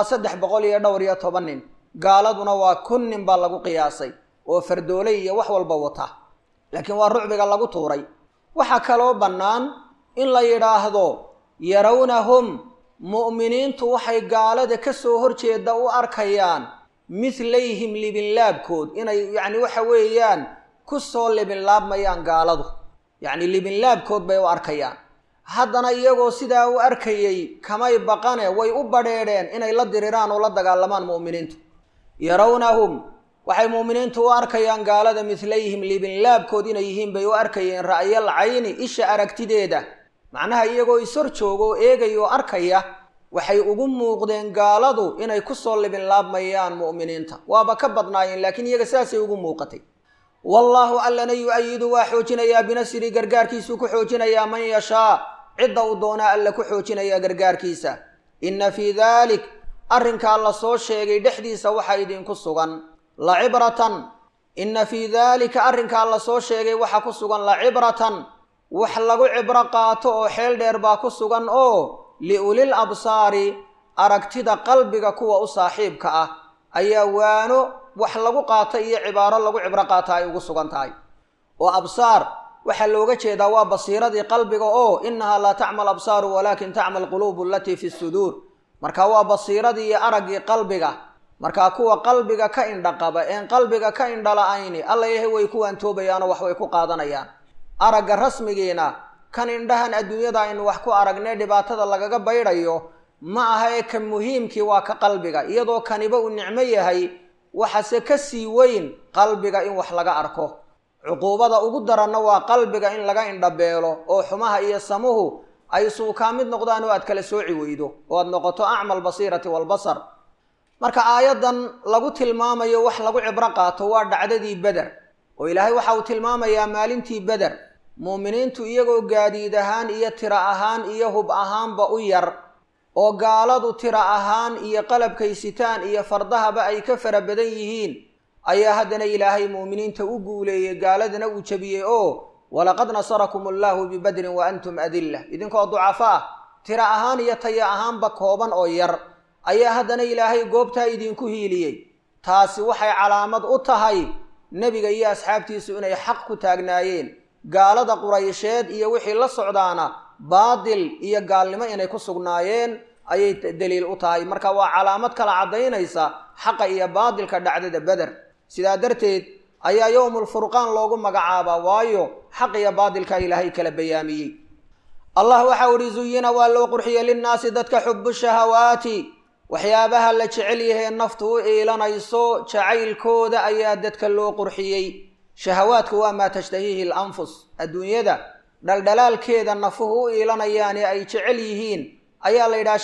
312 nin gaaladuna waa 1,000 nin baa lagu qiyaasay oo fardoolay iyo wax walba wata laakiin waa rucbiga lagu tuuray waxa kaloo bannaan in la yidhaahdo yarawnahum mu'miniintu waxay gaalada ka soo horjeeda u arkayaan midlayhim libinlaabkood inay yacni waxa weeyaan ku soo libinlaabmayaan gaaladu yacni libinlaabkood bay u arkayaan haddana iyagoo sidaa u arkayay kamay baqane way u badheedheen inay la diriraan oo la dagaalamaan mu'miniintu yarawnahum waxay mu'miniintu u arkayaan gaalada midlayhim libinlaabkood inay yihiin bay u arkayeen ra'yal cayni isha aragtideeda macnaha iyagoo ishor jooga oo eegaya oo arkaya waxay ugu muuqdeen gaaladu inay ku soo libinlaabmayaan mu'miniinta waaba ka badnaayeen laakiin iyaga saasay ugu muuqatay wallaahu allana yu-ayidu waa xoojinayaa binasri gargaarkiisuu ku xoojinayaa man yashaa cidda uu doonaa alla ku xoojinayaa gargaarkiisa inna fii daalik arrinkaa la soo sheegay dhexdiisa waxaa idinku sugan lacibratan inna fii daalika arrinkaa la soo sheegay waxa ku sugan lacibratan wax lagu cibro qaato oo xeel dheer baa ku sugan oo liulil absaari aragtida qalbiga kuwa u saaxiibka ah ayaa waano wax lagu qaato iyo cibaaro lagu cibro qaata ay ugu sugan tahay oo absaar waxaa looga jeedaa waa basiiradii qalbiga oo innahaa laa tacmal absaaru walaakin tacmal quluubu alatii fi suduur marka waa basiiradii iyo araggii qalbiga markaa kuwa qalbiga ka indhaqaba een qalbiga ka indhala-ayni alla yahay way ku waantoobayaanoo wax way ku qaadanayaan aragga rasmigiina kan indhahan adduunyada aynu wax ku aragnay dhibaatada lagaga baydhayo ma aha ee ka muhiimkii waa ka qalbiga iyadoo kaniba uu nicmo yahay waxase ka sii weyn qalbiga in wax laga arko cuquubada ugu daranna waa qalbiga in laga indhabeelo oo xumaha iyo samuhu ay suukaa mid noqdaan oo aad kala sooci weydo oo aad noqoto acmal basiirati walbasar marka aayadan lagu tilmaamayo wax lagu cibro qaato waa dhacdadii beder oo ilaahay waxa uu tilmaamayaa maalintii beder mu'miniintu iyagoo gaadiid ahaan iyo tira ahaan iyo hub ahaanba u yar oo gaaladu tira ahaan iyo qalabkay sitaan iyo fardahaba ay ka fara badan yihiin ayaa haddana ilaahay mu'miniinta u guuleeyey gaaladana uu jabiyey oo walaqad nasarakum allaahu bibadrin wa antum adilla idinkoo ducafo ah tira ahaan iyo taya ahaanba kooban oo yar ayaa haddana ilaahay goobtaa idinku hiiliyey taasi waxay calaamad u tahay nebiga iyo asxaabtiisu inay xaq ku taagnaayeen gaalada quraysheed iyo wixii la socdaana baadil iyo gaalnimo inay ku sugnaayeen ayay daliil u tahay marka waa calaamad kala caddaynaysa xaqa iyo baadilka dhacdada beder sidaa darteed ayaa yowmulfurqaan loogu magacaabaa waayo xaq iyo baadilka ilaahay kala bayaamiyey allah waxau ihi zuyina waa loo qurxiyey linnaasi dadka xubu shahawaati waxyaabaha la jecel yahee naftu u iilanayso jacaylkooda ayaa dadka loo qurxiyey shahawaadku waa maa tashtahiihi alanfus adduunyada dhaldhalaalkeeda nafuhu u iilanayaane ay jecel yihiin ayaa la yidhaha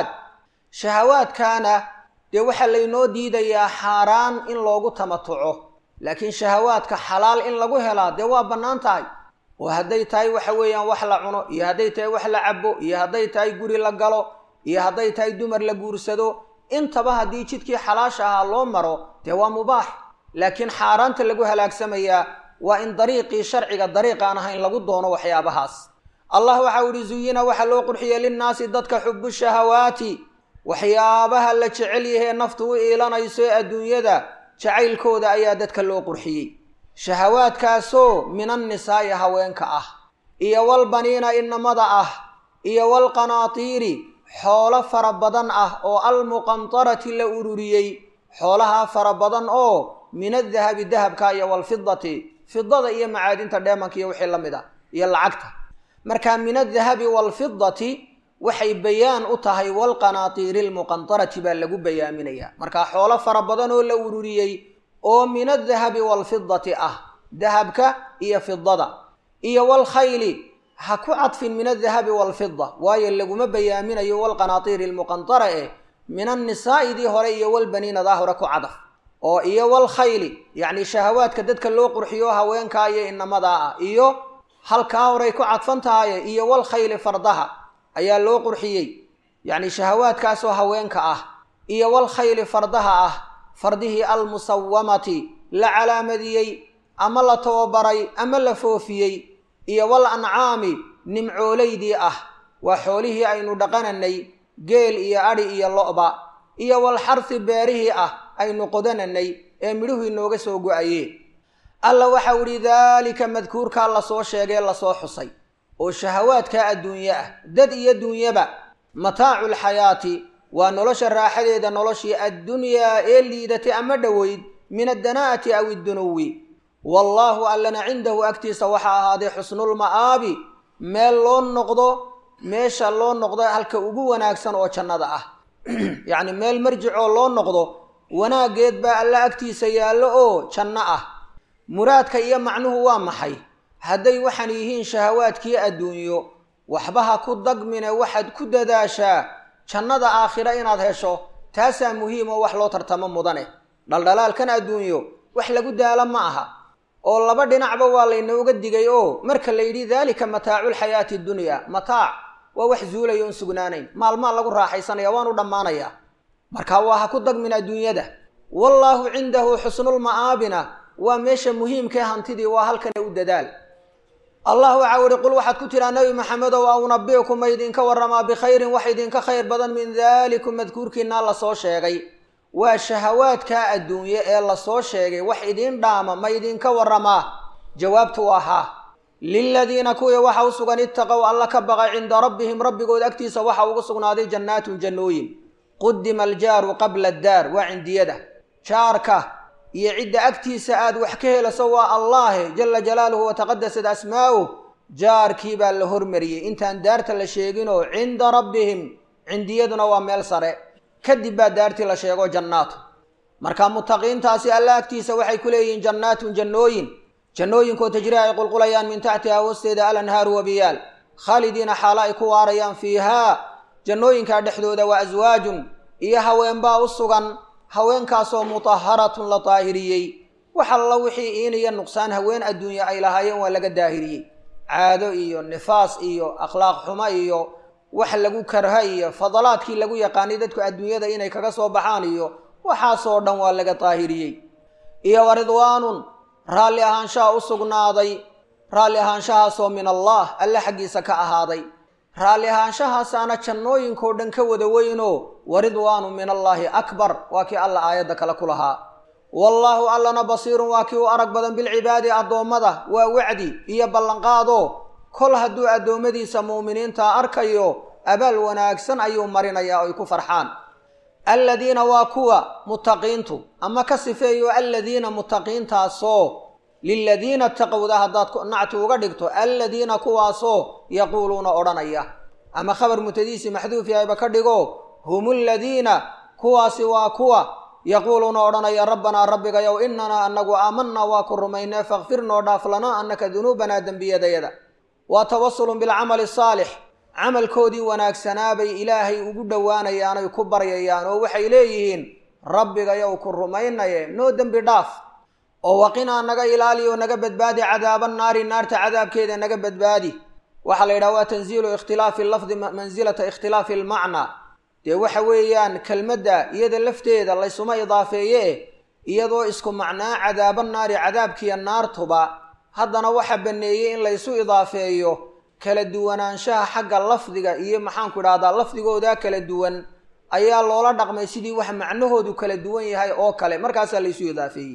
shahawaadkaana dee waxaa laynoo diidayaa xaaraan in loogu tamatuco laakiin shahawaadka xalaal in lagu helaa dee waa bannaan tahay oo hadday tahay waxa weeyaan wax la cuno iyo hadday tahay wax la cabo iyo hadday tahay guri la galo iyo hadday tahay dumar la guursado intaba haddii jidkii xalaasha ahaa loo maro dee waa mubaax laakiin xaaraanta lagu halaagsamayaa waa in dariiqii sharciga dariiq aan ahayn lagu doono waxyaabahaas allah waxau ihi zuyina waxaa loo qurxiyey linnaasi dadka xubu shahawaati waxyaabaha la jecel yahee naftu u iilanayso ee adduunyada jacaylkooda ayaa dadka loo qurxiyey shahawaadkaasoo min annisaa'i haweenka ah iyo walbaniina inamada ah iyo walqanaatiiri xoolo fara badan ah oo almuqantarati la ururiyey xoolahaa fara badan oo min adahabi dahabka iyo walfidati fidada iyo macaadinta dheemanka iyo wixii la mid ah iyo lacagta marka min adahabi walfidati waxay bayaan u tahay walqanaatiiri almuqantarati baa lagu bayaaminayaa marka xoolo fara badan oo la ururiyey oo min adahabi walfidati ah dahabka iyo fidada iyo walkhayli ha ku cadfin min adahabi walfida waayo laguma bayaaminayo walqanaatiiri almuqantara min annisaa'idii hore iyo walbaniinadaa hore ku cadaf oo iyo walkhayli yacni shahawaadka dadka loo qurxiyo haweenkaa iyo inamadaa ah iyo halkaa horey ku cadfan tahaye iyo walkhayli fardaha ayaa loo qurxiyey yacni shahawaadkaasoo haweenka ah iyo walkhayli fardaha ah fardihii almusawamati la calaamadiyey ama la tababaray ama la foofiyey iyo wal ancaami nimcoolaydii ah waa xoolihii aynu dhaqananay geel iyo adhi iyo lo'ba iyo walxarsi beerihii ah aynu qodananay ee midhuhu inooga soo go-ayeen alla waxau idhi daalika madkuurkaa lasoo sheegee lasoo xusay oo shahawaadkaa adduunye ah dad iyo duunyaba mataacu lxayaati waa nolosha raaxadeeda noloshii addunyaa ee liidatay ama dhoweyd min addanaa'ati aw iddunuwi wallaahu allana cindahu agtiisa waxaa ahaaday xusnulma'aabi meel loo noqdo meesha loo noqdo halka ugu wanaagsan oo jannada ah yacni meel marjicoo loo noqdo wanaaggeed baa alla agtiisa yaallo oo janno ah muraadka iyo macnuhu waa maxay hadday waxaan yihiin shahawaadkii adduunyo waxba ha ku dagmine waxaad ku dadaashaa jannada aakhira inaad hesho taasaa muhiim oo wax loo tartamo mudane dhaldhalaalkan adduunyo wax lagu daalo ma aha oo laba dhinacba waa laynooga digay oo marka la yidhi daalika mataaculxayaati dunya mataac waa wax zuulaya oon sugnaanayn maalmaa lagu raaxaysanaya waanu dhammaanayaa marka waa ha ku dagmin adduunyada wallaahu cindahu xusnulma'aabina waa meesha muhiimkae hantidii waa halkana u dadaal allah waxaa uhi qul waxaad ku tiraa nebi maxamedow a unabi'kum ma idinka warramaa bikhayrin wax idinka khayr badan min daalikum madkuurkiinaa lasoo sheegay waa shahawaadkaa adduunye ee lasoo sheegay wax idiin dhaama ma idinka warramaa jawaabtu waa haa liladiina kuwii waxa u sugan ittaqow alla ka baqa cinda rabbihim rabbigood agtiisa waxa ugu sugnaaday jannaatun jannooyin qudima aljaaru qabla addaar waa cindiyada jaarka iyo cidda agtiisa aad wax ka helaso waa allaahe jala jalaaluhu wataqadasat asmaa'uh jaarkii baa la hormariyey intaan daarta la sheeginoo cinda rabbihim cindiyaduna waa meel sare kadib baa daartii la sheego jannaatu marka mutaqiintaasi alla agtiisa waxay ku leeyihiin jannaatun jannooyinkoo tajrii ay qulqulayaan min taxtihaa hoosteeda alanhaaru wabiyaal khaalidiina xaalo ay ku waarayaan fiihaa jannooyinkaa dhexdooda waa aswaajun iyo haweenbaa u sugan haweenkaasoo mutaharatun la daahiriyey wax alla wixii iin iyo nuqsaan haween adduunye ay lahaayeen waa laga daahiriyey caado iyo nifaas iyo akhlaaq xumo iyo wax lagu karha iyo fadalaadkii lagu yaqaanay dadku adduunyada inay kaga soo baxaan iyo waxaasoo dhan waa laga daahiriyey iyo wa ridwaanun raalli ahaanshaha u sugnaaday raalli ahaanshahaasoo min allah alle xaggiisa ka ahaaday raalli ahaanshahaasaana jannooyinkoo dhan ka wada weynoo wa ridwaanu min allaahi akbar waa kii alla aayadda kale ku lahaa wallaahu allana basiirun waa kii u arag badan bilcibaadi addoommada waa wacdi iyo ballanqaadoo kol hadduu addoommadiisa muuminiinta arkayo abaal wanaagsan ayuu marinayaa oy ku farxaan alladiina waa kuwa mutaqiintu ama ka sifeeyo alladiina mutaqiintaasoo liladiina taqowda haddaad nacti uga dhigto alladiina kuwaasoo yaquuluuna odhanaya ama khabar mutadiisi maxduuf yahayba ka dhigo hum aladiina kuwaasi waa kuwa yaquuluuna odhanaya rabbanaa rabbigayow inanaa anagu aamanaa waa ku rumaynee fakfir noo dhaaf lanaa annaka dunuubanaa dembiyadayada waa tawasulun bilcamali asaalix camalkoodii wanaagsanaabay ilaahay ugu dhowaanayaanay ku baryayaan oo waxay leeyihiin rabbigayow ku rumaynaye noo dembi dhaaf oo waqinaa naga ilaaliyo naga badbaadi cadaaba naari naarta cadaabkeeda naga badbaadi waxaa la yidhaha waa tanziilu ikhtilaafi lafdi mansilata ikhtilaafi almacnaa dee waxa weeyaan kelmadda iyada lafteeda laysuma idaafeeye iyadoo isku macnaa cadaaba naari cadaabkiiyo naartuba haddana waxa baneeyey in laysu idaafeeyo kala duwanaanshaha xagga lafdiga iyo maxaanku idhahdaa lafdigooda kala duwan ayaa loola dhaqmay sidii wax macnahoodu kala duwan yahay oo kale markaasaa laysu idaafeeyey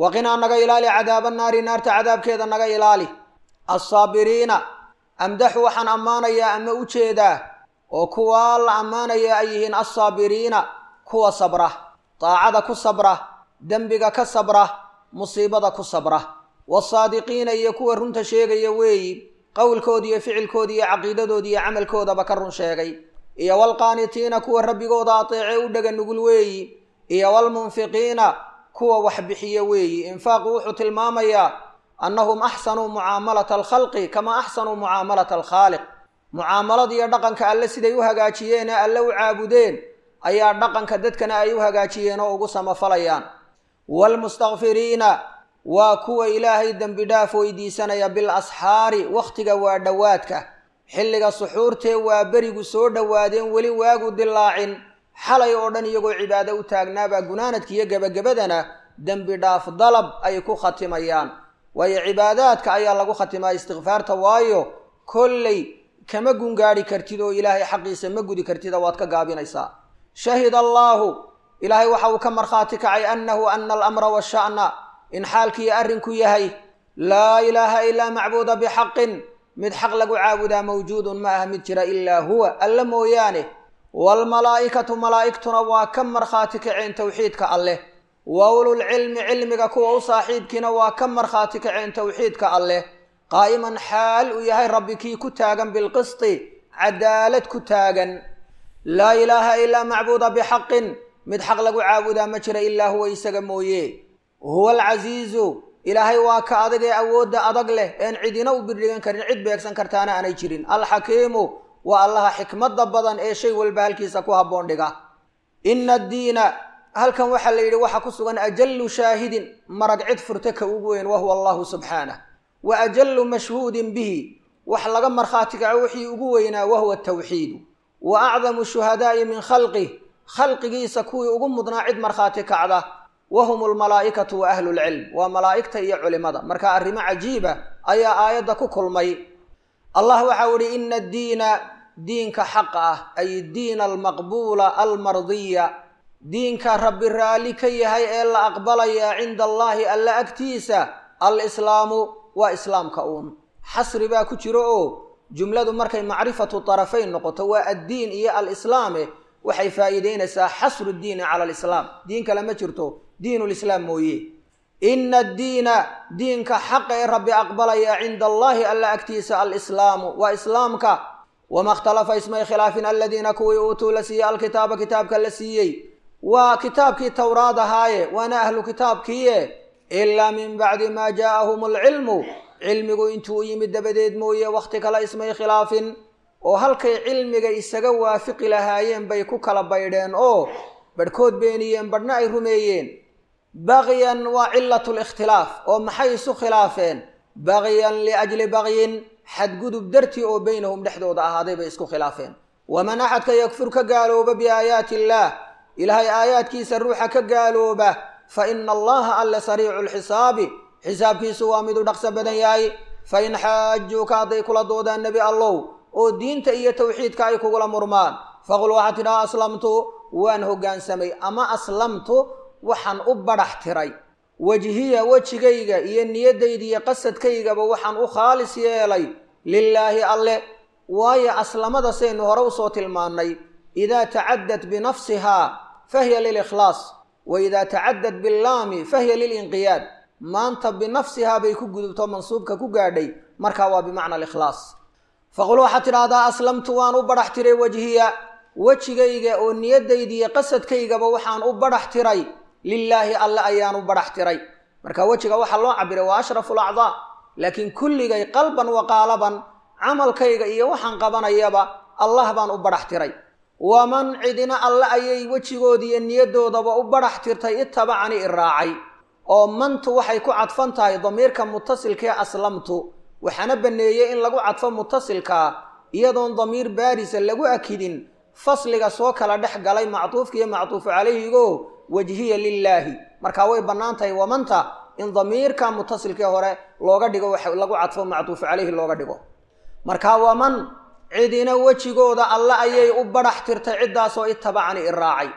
waqinaa naga ilaali cadaaba naari naarta cadaabkeeda naga ilaali assaabiriina amdaxu waxaan ammaanayaa ama u jeedaa oo kuwaa la ammaanayaa ay yihiin assaabiriina kuwa sabra daacada ku sabra dembiga ka sabra musiibada ku sabra wasaadiqiina iyo kuwa runta sheegaya weeyi qowlkooda iyo ficilkooda iyo caqiidadooda iyo camalkoodaba ka run sheegay iyo walqaanitiina kuwa rabbigooda ateece u dhega nugul weeyi iyo walmunfiqiina kuwa wax bixiya weeyi infaaqu wuxuu tilmaamayaa annahum axsanuu mucaamalata alkhalqi kamaa axsanuu mucaamalata alkhaaliq mucaamalada iyo dhaqanka alle siday u hagaajiyeen ee alle u caabudeen ayaa dhaqanka dadkana ay u hagaajiyeen oo ugu samafalayaan waalmustakfiriina waa kuwa ilaahay dembi dhaaf weydiisanaya bil asxaari wakhtiga waa dhowaadka xilliga suxuurtee waa berigu soo dhowaadeen weli waagu dilaacin xalay oo dhan iyagoo cibaado u taagnaabaa gunaanadka iyo gebagabadana dembi dhaaf dalab ay ku khatimayaan waayo cibaadaadka ayaa lagu khatimaa istikfaarta waayo kolley kama gungaadhi kartid oo ilaahay xaqiisa ma gudi kartida waad ka gaabinaysaa shahida allaahu ilaahay waxa uu ka markhaati kacay annahu ana alamra washa'na in xaalkiiyo arrinku yahay laa ilaaha ilaa macbuuda bixaqin mid xaq lagu caabudaa mawjuudun ma aha mid jira ilaa huwa alla mooyaane waalmalaa'ikatu malaa'igtuna waa ka markhaati kaceen towxiidka alleh wa ululcilmi cilmiga kuwa u saaxiibkiina waa ka markhaati kaceen towxiidka alleh qaa'iman xaal uu yahay rabbi kii ku taagan bilqisti cadaalad ku taagan laa ilaaha ilaa macbuuda bixaqin mid xaq lagu caabudaa ma jira ilaa huwa isaga mooye huwa alcasiizu ilaahay waa ka adag ee awoodda adag leh een cidina u birdhigan karin cid beegsan kartaana aanay jirin alxakiimu waa allaha xikmadda badan ee shay walba halkiisa ku habboon dhiga ina addiina halkan waxaa la yidhi waxa ku sugan ajallu shaahidin marag cid furta ka ugu weyn wahuwa allahu subxaanah wa ajallu mashhuudin bihi wax laga markhaati kaco wixii ugu weynaa wahuwa tawxiidu wa acdamu shuhadaa'i min khalqih khalqigiisa kuwii ugu mudnaa cid markhaati kacda wahum almalaa'ikatu wa ahlulcilm waa malaa'igta iyo culimada marka arrimo cajiiba ayaa aayadda ku kulmay allah waxau ihi ina addiina diinka xaqa ah ay diina almaqbuula almardiya diinka rabbi raalli ka yahay ee la aqbalayaa cinda allaahi alla agtiisa alislaamu waa islaamka uun xasri baa ku jiro oo jumladu markay macrifatu tarafayn noqoto waa addiin iyo alislaame waxay faa'iideynaysaa xasru diini cala alislaam diin kale ma jirto diinulislaam mooye ina addiina diinka xaqa ee rabbi aqbalaya cinda allaahi alla agtiisa alislaamu waa islaamka wama ikhtalafa ismay khilaafin aladiina kuwii uutuu la siiyey alkitaaba kitaabka la siiyey waa kitaabkii towraad ahaaye waana ahlu kitaabkiiye ilaa min bacdi maa jaa'ahum alcilmu cilmigu intuu yimid dabadeed mooye wakhti kale ismay khilaafin oo halkay cilmiga isaga waafiqi lahaayeen bay ku kala baydheen oo badhkood beeniyeen badhna ay rumeeyeen bagyan waa cilatu likhtilaaf oo maxay isu khilaafeen bagyan liajli bagyin xadgudub dartii oo beynahum dhexdooda ahaaday bay isku khilaafeen waman axadka yakfur ka gaalooba biaayaati illaah ilaahay aayaadkiisa ruuxa ka gaalooba fa ina allaha alle sariicu lxisaabi xisaabkiisu waa miduu dhaqso badan yahay fain xaajuuka hadday kula doodaan nebi allow oo diinta iyo tawxiidka ay kugula murmaan faqul waxaad tidhaha aslamtu waan hoggaansamay ama aslamtu waxaan u badhax tiray wejhiya wejigayga iyo niyaddayda iyo qasadkaygaba waxaan u khaalis yeelay lilaahi alle waayo aslamada saynu hore usoo tilmaannay idaa tacaddad binafsihaa fahiya lilikhlaas wa idaa tacaddad billaami fahiya lilinqiyaad maanta binafsihaa bay ku gudubto mansuubka ku gaadhay markaa waa bimacna alikhlaas faqul waxaad tidhaahdaa aslamtu waan u badhax tiray wejhiya wejigayga oo niyaddayda iyo qasadkaygaba waxaan u badhax tiray lilaahi alle ayaan u badhax tiray marka wejiga waxaa loo cabiray waa ashrafu lacdaa laakiin kulligay qalban wa qaalaban camalkayga iyo waxaan qabanayaba allah baan u badhax tiray waman cidina alle ayay wejigooda iyo niyadoodaba u badhax tirtay ittabacani i raacay oo mantu waxay ku cadfan tahay damiirka mutasilkaee aslamtu waxaana banneeyey in lagu cadfo mutasilkaa iyadoon damiir baarisa lagu akidin fasliga soo kala dhex galay mactuufka iyo mactuufu calayhigo wajhiya lilaahi markaa way bannaan tahay wamanta in damiirka mutasilkii hore looga dhigo lagu cadfo mactuufu calayhi looga dhigo markaa waman cidina wejigooda alle ayay u badhax tirtay ciddaasoo ittabacani i raacay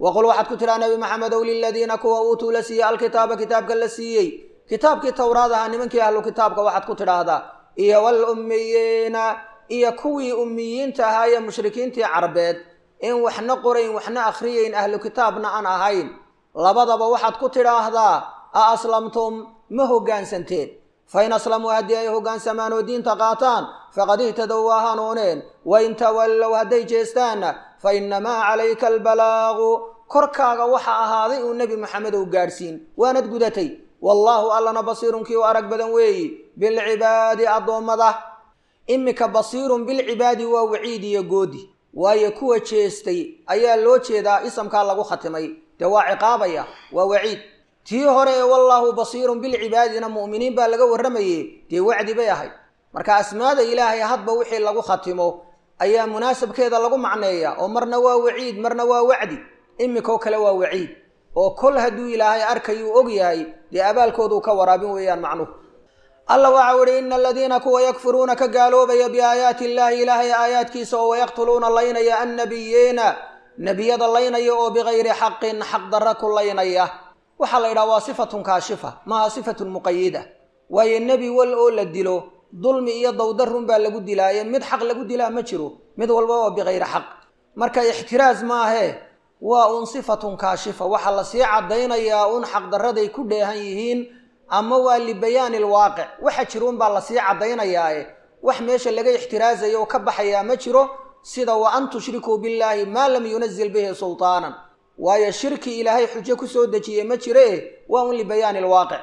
waqul waxaad ku tidhaa nebi maxamedow liladiina kuwa uutuu la siiyey alkitaaba kitaabka la siiyey kitaabkii towraad ahaa nimankii ahlu kitaabka waxaad ku tidhaahdaa iyo walummiyiina iyo kuwii ummiyiinta ahaa ee mushrikiintii carbeed in waxna qorayn waxna akhriyayn ahlu kitaabna aan ahayn labadaba waxaad ku tidhaahdaa a aslamtum ma hoggaansanteen fain aslamuu haddii ay hoggaansamaan oo diinta qaataan faqad ihtadow waa hanuuneen wain tawallow hadday jeestaanna fa innamaa calayka albalaagu korkaaga waxa ahaaday uu nebi maxamedow gaadhsiin waanad gudatay wallaahu allana basiirun kii u arag badan weeyi bilcibaadi addoommada iminka basiirun bilcibaadi waa waciid iyo goodi waayo kuwa jeestay ayaa loo jeedaa isamkaa lagu khatimay dee waa ciqaabaya waa waciid tii hore ee wallaahu basiirun bilcibaadina mu'miniin baa laga warramayey dee wacdi bay ahayd marka asmaada ilaahay hadba wixii lagu khatimo ayaa munaasabkeeda lagu macneeya oo marna waa waciid marna waa wacdi iminkoo kale waa waciid oo kol hadduu ilaahay arkayuu og yahay dee abaalkooduu ka waraabin weeyaan macnuhu alla waxa uhi ina aladiina kuwa yakfuruuna ka gaaloobaya biaayaati illaahi ilaahay aayaadkiisa oo wayaqtuluuna laynaya annabiyiina nebiyada laynaya oo bikayri xaqin xaq darra ku laynaya waxaa la yidhaha waa sifatun kaashifa maaha sifatun muqayida waayo nebi wal oo la dilo dulmi iyo dawdarrun baa lagu dilaaye mid xaq lagu dilaa ma jiro mid walba waa bikayri xaq marka ixtiraas maahee waa un sifatun kaashifa waxaa lasii caddaynayaa un xaqdarraday ku dheehan yihiin ama waa libayaani alwaaqic waxa jiruun baa lasii caddaynayaae wax meesha laga ixtiraasayo oo ka baxayaa ma jiro sida wa an tushrikuu billaahi maa lam yunazil bihi sultaanan waayo shirki ilaahay xujo ku soo dejiye ma jire waa un libayaani alwaaqic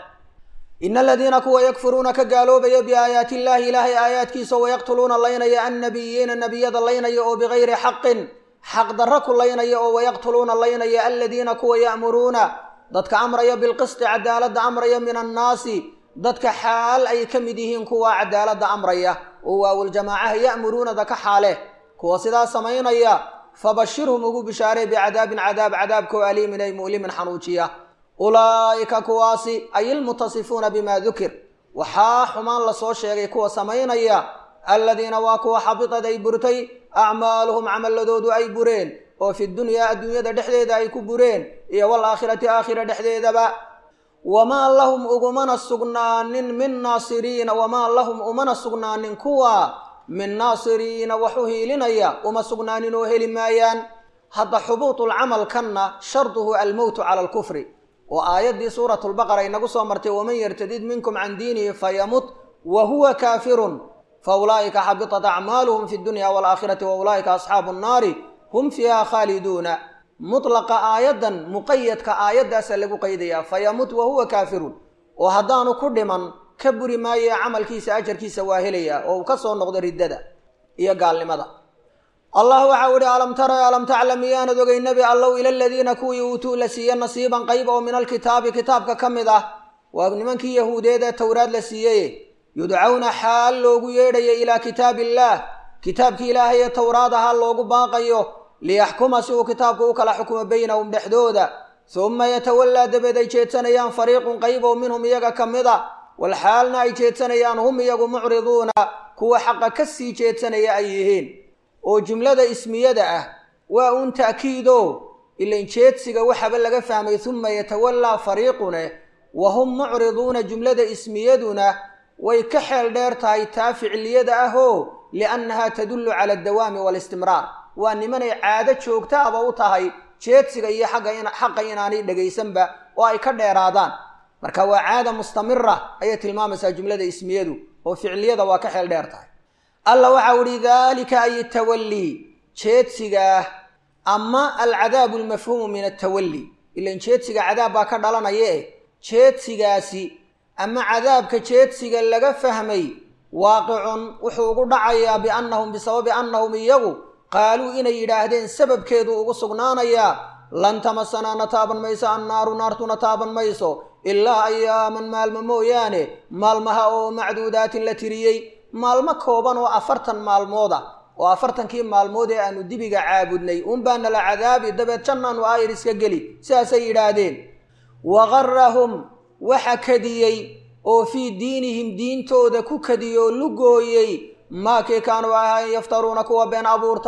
ina aladiina kuwa yakfuruuna ka gaaloobaya biaayaati illaahi ilaahay aayaadkiisa wayaqtuluuna laynaya annabiyiina nebiyada laynaya oo bikayri xaqin xaq darra ku laynaya oo wayaqtuluuna laynaya aladiina kuwa ya'muruuna dadka amraya bilqisti cadaaladda amraya min annaasi dadka xaal ay ka mid yihiin kuwa cadaaladda amraya oo waawuljamaacaha ya'muruunada ka xaale kuwa sidaa samaynaya fabashirhum ugu bishaaree bicadaabin cadaabkoo aliimin ay mu'limin xanuujiya ulaa'ika kuwaasi ay ilmutasifuuna bimaa dukir waxaa xumaan lasoo sheegay kuwa samaynaya aladiina waa kuwa xabitad ay burtay acmaaluhum camaladoodu ay bureen oo fi dunyaa adduunyada dhexdeeda ay ku bureen iyo walaakhirati aakhira dhexdeedaba wamaa lahum ugumana sugnaanin min naasiriina wamaa lahum umana sugnaanin kuwa min naasiriina wax u hiilinaya uma sugnaanin oo heli maayaan hadda xubuutulcamalkanna sharduhu almowtu cala alkufri oo aayaddii suuratulbaqara inagu soo martay waman yartadid minkum can diinihi fayamut wa huwa kaafirun fa ulaa'ika xabitat acmaaluhum fi dunya waalaakhirati wa ulaa'ika asxaabu nnaari hum fiiha khaaliduuna mutlaqa aayaddan muqayadka aayaddaasaa lagu qaydayaa fayamut wa huwa kaafirun oo haddaanu ku dhiman ka buri maaye camalkiisa ajarkiisa waa helayaa oo uu ka soo noqdo riddada iyo gaalnimada allah waxau ihi alam tara alam taclam miyaanad ogay nebi allow ila aladiina kuwii uutuu la siiye nasiiban qayb oo min alkitaabi kitaabka ka mid ah waa nimankii yahuudeed ee towraad la siiyey yudcawna xaal loogu yeedhaya ilaa kitaabillaah kitaabkii ilaahay ee towraad ahaa loogu baaqayo liyaxkuma si uu kitaabku u kala xukumo baynahum dhexdooda humma yatawallaa dabeed ay jeedsanayaan fariiqun qayb oo minhum iyaga ka mid a walxaalna ay jeedsanayaan hum iyagu mucriduuna kuwa xaqa ka sii jeedsanaya ay yihiin oo jumlada ismiyada ah waa un ta'kiido ilan jeedsiga waxaba laga fahmay humma yatawallaa fariiqune wa hum mucriduuna jumlada ismiyaduna way ka xeel dheer tahay taa ficiliyada ahoo liannahaa tadullu cala addawaami waalistimraar waa nimanay caado joogtaaba u tahay jeedsiga iyo xaqa inaanay dhegaysanba oo ay ka dheeraadaan marka waa caada mustamira ayay tilmaamaysaa jumlada ismiyadu oo ficiliyada waa ka xeel dheer tahay alla waxau ihi daalika ay tawallii jeedsigaah ama alcadaabu almafhuumu min altawalli ilan jeedsiga cadaab baa ka dhalanaya jeedsigaasi ama cadaabka jeedsiga laga fahmay waaqicun wuxuu ugu dhacayaa biannahum bisababi annahum iyagu qaaluu inay yidhaahdeen sababkeedu ugu sugnaanayaa lan tamasanaa na taaban mayso annaaru naartuna taaban mayso ilaa ayaaman maalmo mooyaane maalmaha oo macduudaatin la tiriyey maalmo kooban oo 40 maalmood ah oo 40kii maalmood ee aanu dibiga caabudnay unbaana la cadaabi dabeed jannaanu aayir iska geli sidaasay yidhaahdeen waqarrahum waxa kadiyey oo fii diinihim diintooda ku kadiyoo lugooyey maakii kaanuu ahayn yaftaruuna kuwa been abuurta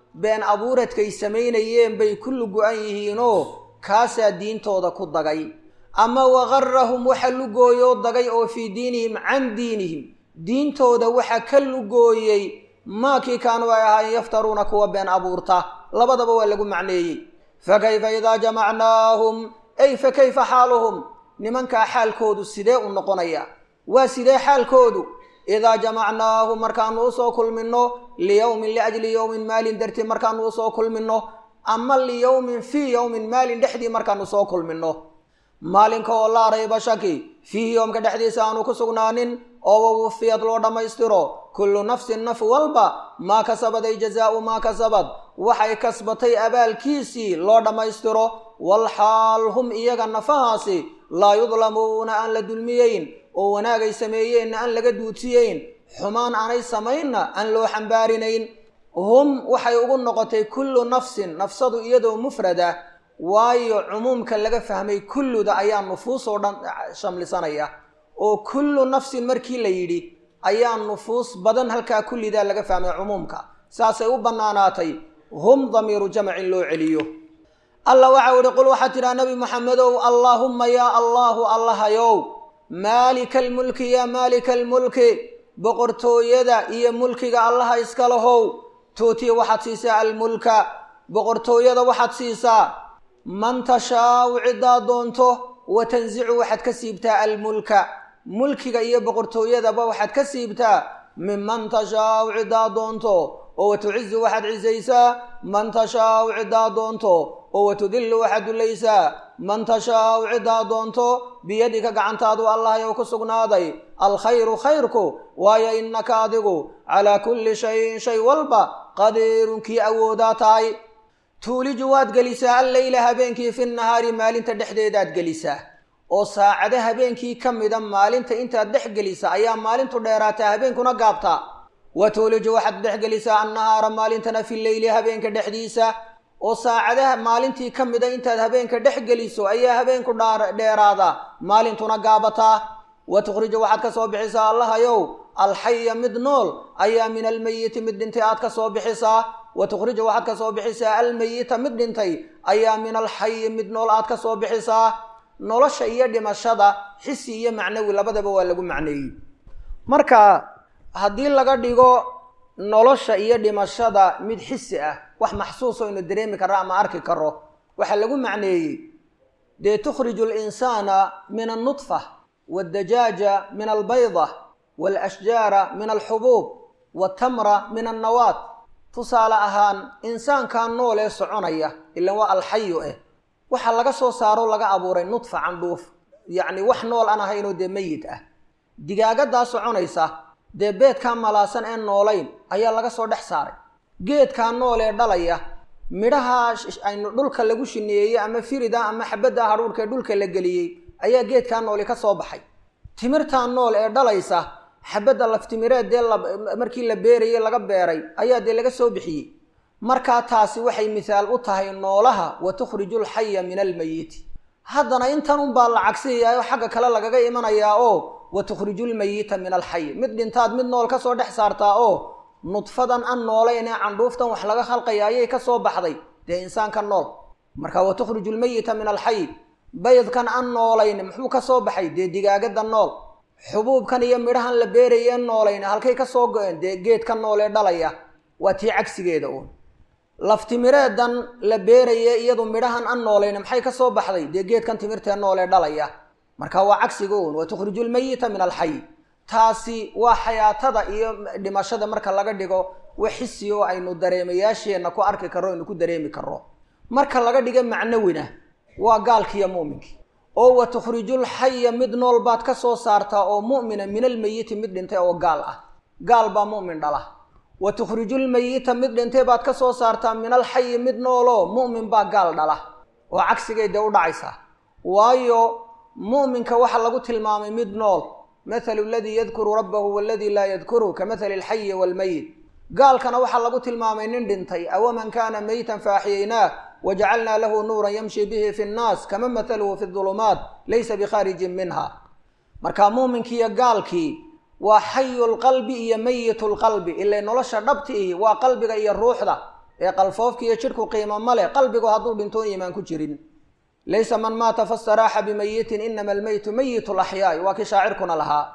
been abuuradkay samaynayeen bay ku lugu-an yihiinoo kaasaa diintooda ku dagay ama waqarrahum waxa lugooyoo dagay oo fii diinihim can diinihim diintooda waxa ka lugooyey maakii kaanuu ay ahaayeen yaftaruuna kuwa been abuurta labadaba waa lagu macneeyey fakayfa idaa jamacnaahum ay fakayfa xaaluhum nimankaa xaalkoodu sidee u noqonaya waa sidee xaalkoodu idaa jamacnaahum markaanu usoo kulminno liyowmin liajli yowmin maalin dartii markaanu usoo kulminno ama liyowmin fii yowmin maalin dhexdii markaanu soo kulminno maalinka oo laa rayba shaki fiihi yoomka dhexdiisa aanu ku sugnaanin oo wawufiyad loo dhammaystiro kullu nafsin naf walba maa kasabad ay jazaau maa kasabad waxay kasbatay abaalkiisii loo dhammaystiro walxaal hum iyaga nafahaasi laa yudlamuuna aan la dulmiyeyn oo wanaagay sameeyeenna aan laga duudsiyeyn xumaan aanay samaynna aan loo xambaarinayn hum waxay ugu noqotay kullu nafsin nafsadu iyadoo mufrada waayo cumuumka laga fahmay kulluda ayaa nufuus oo dhan shamlisanaya oo kullu nafsin markii la yidhi ayaa nufuus badan halkaa kullidaa laga fahmay cumuumka saasay u bannaanaatay hum damiiru jamcin loo celiyo alla waxau ihi qul waxaad tidhaha nebi maxamedow allaahumma yaa allaahu allahayow maalika almulki yaa maalika almulki boqortooyada iyo mulkiga allaha iska lahow tuutiya waxaad siisaa almulka boqortooyada waxaad siisaa man tashaau ciddaa doonto wa tansicu waxaad ka siibtaa almulka mulkiga iyo boqortooyadaba waxaad ka siibtaa minman tashaau ciddaa doonto oo watucizu waxaad cisaysaa man tashaau ciddaa doonto oo watudillu waxaad dulaysaa man tashaau ciddaa doonto biyadika gacantaadu allahayow ku sugnaaday alkhayru khayrku waayo innaka adigu calaa kulli shayin shay walba qadiirun kii awoodaa tahay tuuliju waad gelisaa alleyla habeenkii fi nahaari maalinta dhexdeedaad gelisaa oo saacada habeenkii ka mida maalinta intaad dhex gelisa ayaa maalintu dheeraataa habeenkuna gaabtaa wa tuuliju waxaad dhex gelisaa annahaara maalintana fi leyli habeenka dhexdiisa oo saacadaha maalintii ka mida intaad habeenka dhex geliso ayaa habeenku dheeraada maalintuna gaabataa wa tukhriju waxaad ka soo bixisaa allahayow alxaya mid nool ayaa min almeyiti mid dhintay aad ka soo bixisaa wa tukhriju waxaad ka soo bixisaa almeyita mid dhintay ayaa min alxayi mid nool aad ka soo bixisaa nolosha iyo dhimashada xisi iyo macnawi labadaba waa lagu macneeyey marka haddii laga dhigo nolosha iyo dhimashada mid xisi ah wax maxsuus oo inu dareemi karo ama arki karo waxaa lagu macneeyey dee tukhriju alinsaana min alnudfa waaldajaaja min albayda waalashjaara min alxubuub waatamra min annawaat tusaale ahaan insaankaa nool ee soconaya ilan waa alxayu waxaa laga soo saaro laga abuuray nudfa candhuuf yacni wax nool aan ahaynoo dee meyid ah digaagadaa soconaysa dee beedkaa malaasan ee noolayn ayaa laga soo dhex saaray geedkaa nool ee dhalaya midhaha aynu dhulka lagu shineeyey ama firida ama xabadda hadhuurhka ee dhulka la geliyey ayaa geedkaa nooli ka soo baxay timirtaa nool ee dhalaysa xabadda laftimireed dee markii la beerayey laga beeray ayaa dee laga soo bixiyey markaa taasi waxay mithaal u tahay noolaha wa tukhriju alxaya min almeyiti haddana intan unbaa la cagsiyayaayoo xagga kale lagaga imanayaa oo wa tukhriju lmeyita min alxay mid dhintaad mid nool ka soo dhex saartaa oo nudfadan an noolayn ee candhuuftan wax laga khalqaya ayay ka soo baxday dee insaanka nool marka wa tukhriju lmeyita min alxay baydkan an noolayn muxuu ka soo baxay dee digaagada nool xubuubkan iyo midhahan la beerayee noolayn halkay ka soo go-een dee geedka nool ee dhalaya waa tii cagsigeeda uun laftimireedan la beeraye iyadu midhahan an noolayn maxay ka soo baxday dee geedkan timirtee nool ee dhalaya marka waa cagsiga uun wa tukhriju lmeyita min alxay taasi waa xayaatada iyo dhimashada marka laga dhigo wax xisi oo aynu dareemayaasheenna ku arki karro aynu ku dareemi karro marka laga dhigo macnawina waa gaalkiiyo mu'minkii oo wa tukhrijul xaya mid nool baad ka soo saartaa oo mu'mina min almeyiti mid dhintay oo gaal ah gaal baa mu'min dhala wa tukhrijul meyita mid dhintay baad ka soo saartaa min alxayi mid nooloo mu'min baa gaal dhala oo cagsigeeda u dhacaysaa waayo mu'minka waxaa lagu tilmaamay mid nool mathalu aladii yadkuru rabbahu waaladii laa yadkuru ka mathali alxayi waalmeyit gaalkana waxaa lagu tilmaamay nin dhintay awaman kaana meytan faaxiyaynaah wajacalnaa lahu nuuran yamshi bihi fi nnaas kama mathaluhu fi dulumaat laysa bikhaarijin minha marka muuminkiiyo gaalkii waa xayu lqalbi iyo meyitu lqalbi ilay nolosha dhabti ihi waa qalbiga iyo ruuxda ee qalfoofka iyo jidhku qiimo ma leh qalbigu hadduu dhintoon iimaan ku jirin laysa man maata fastaraaxa bimayitin inama almaytu mayitu laxyaai waa kii shaacirkuna lahaa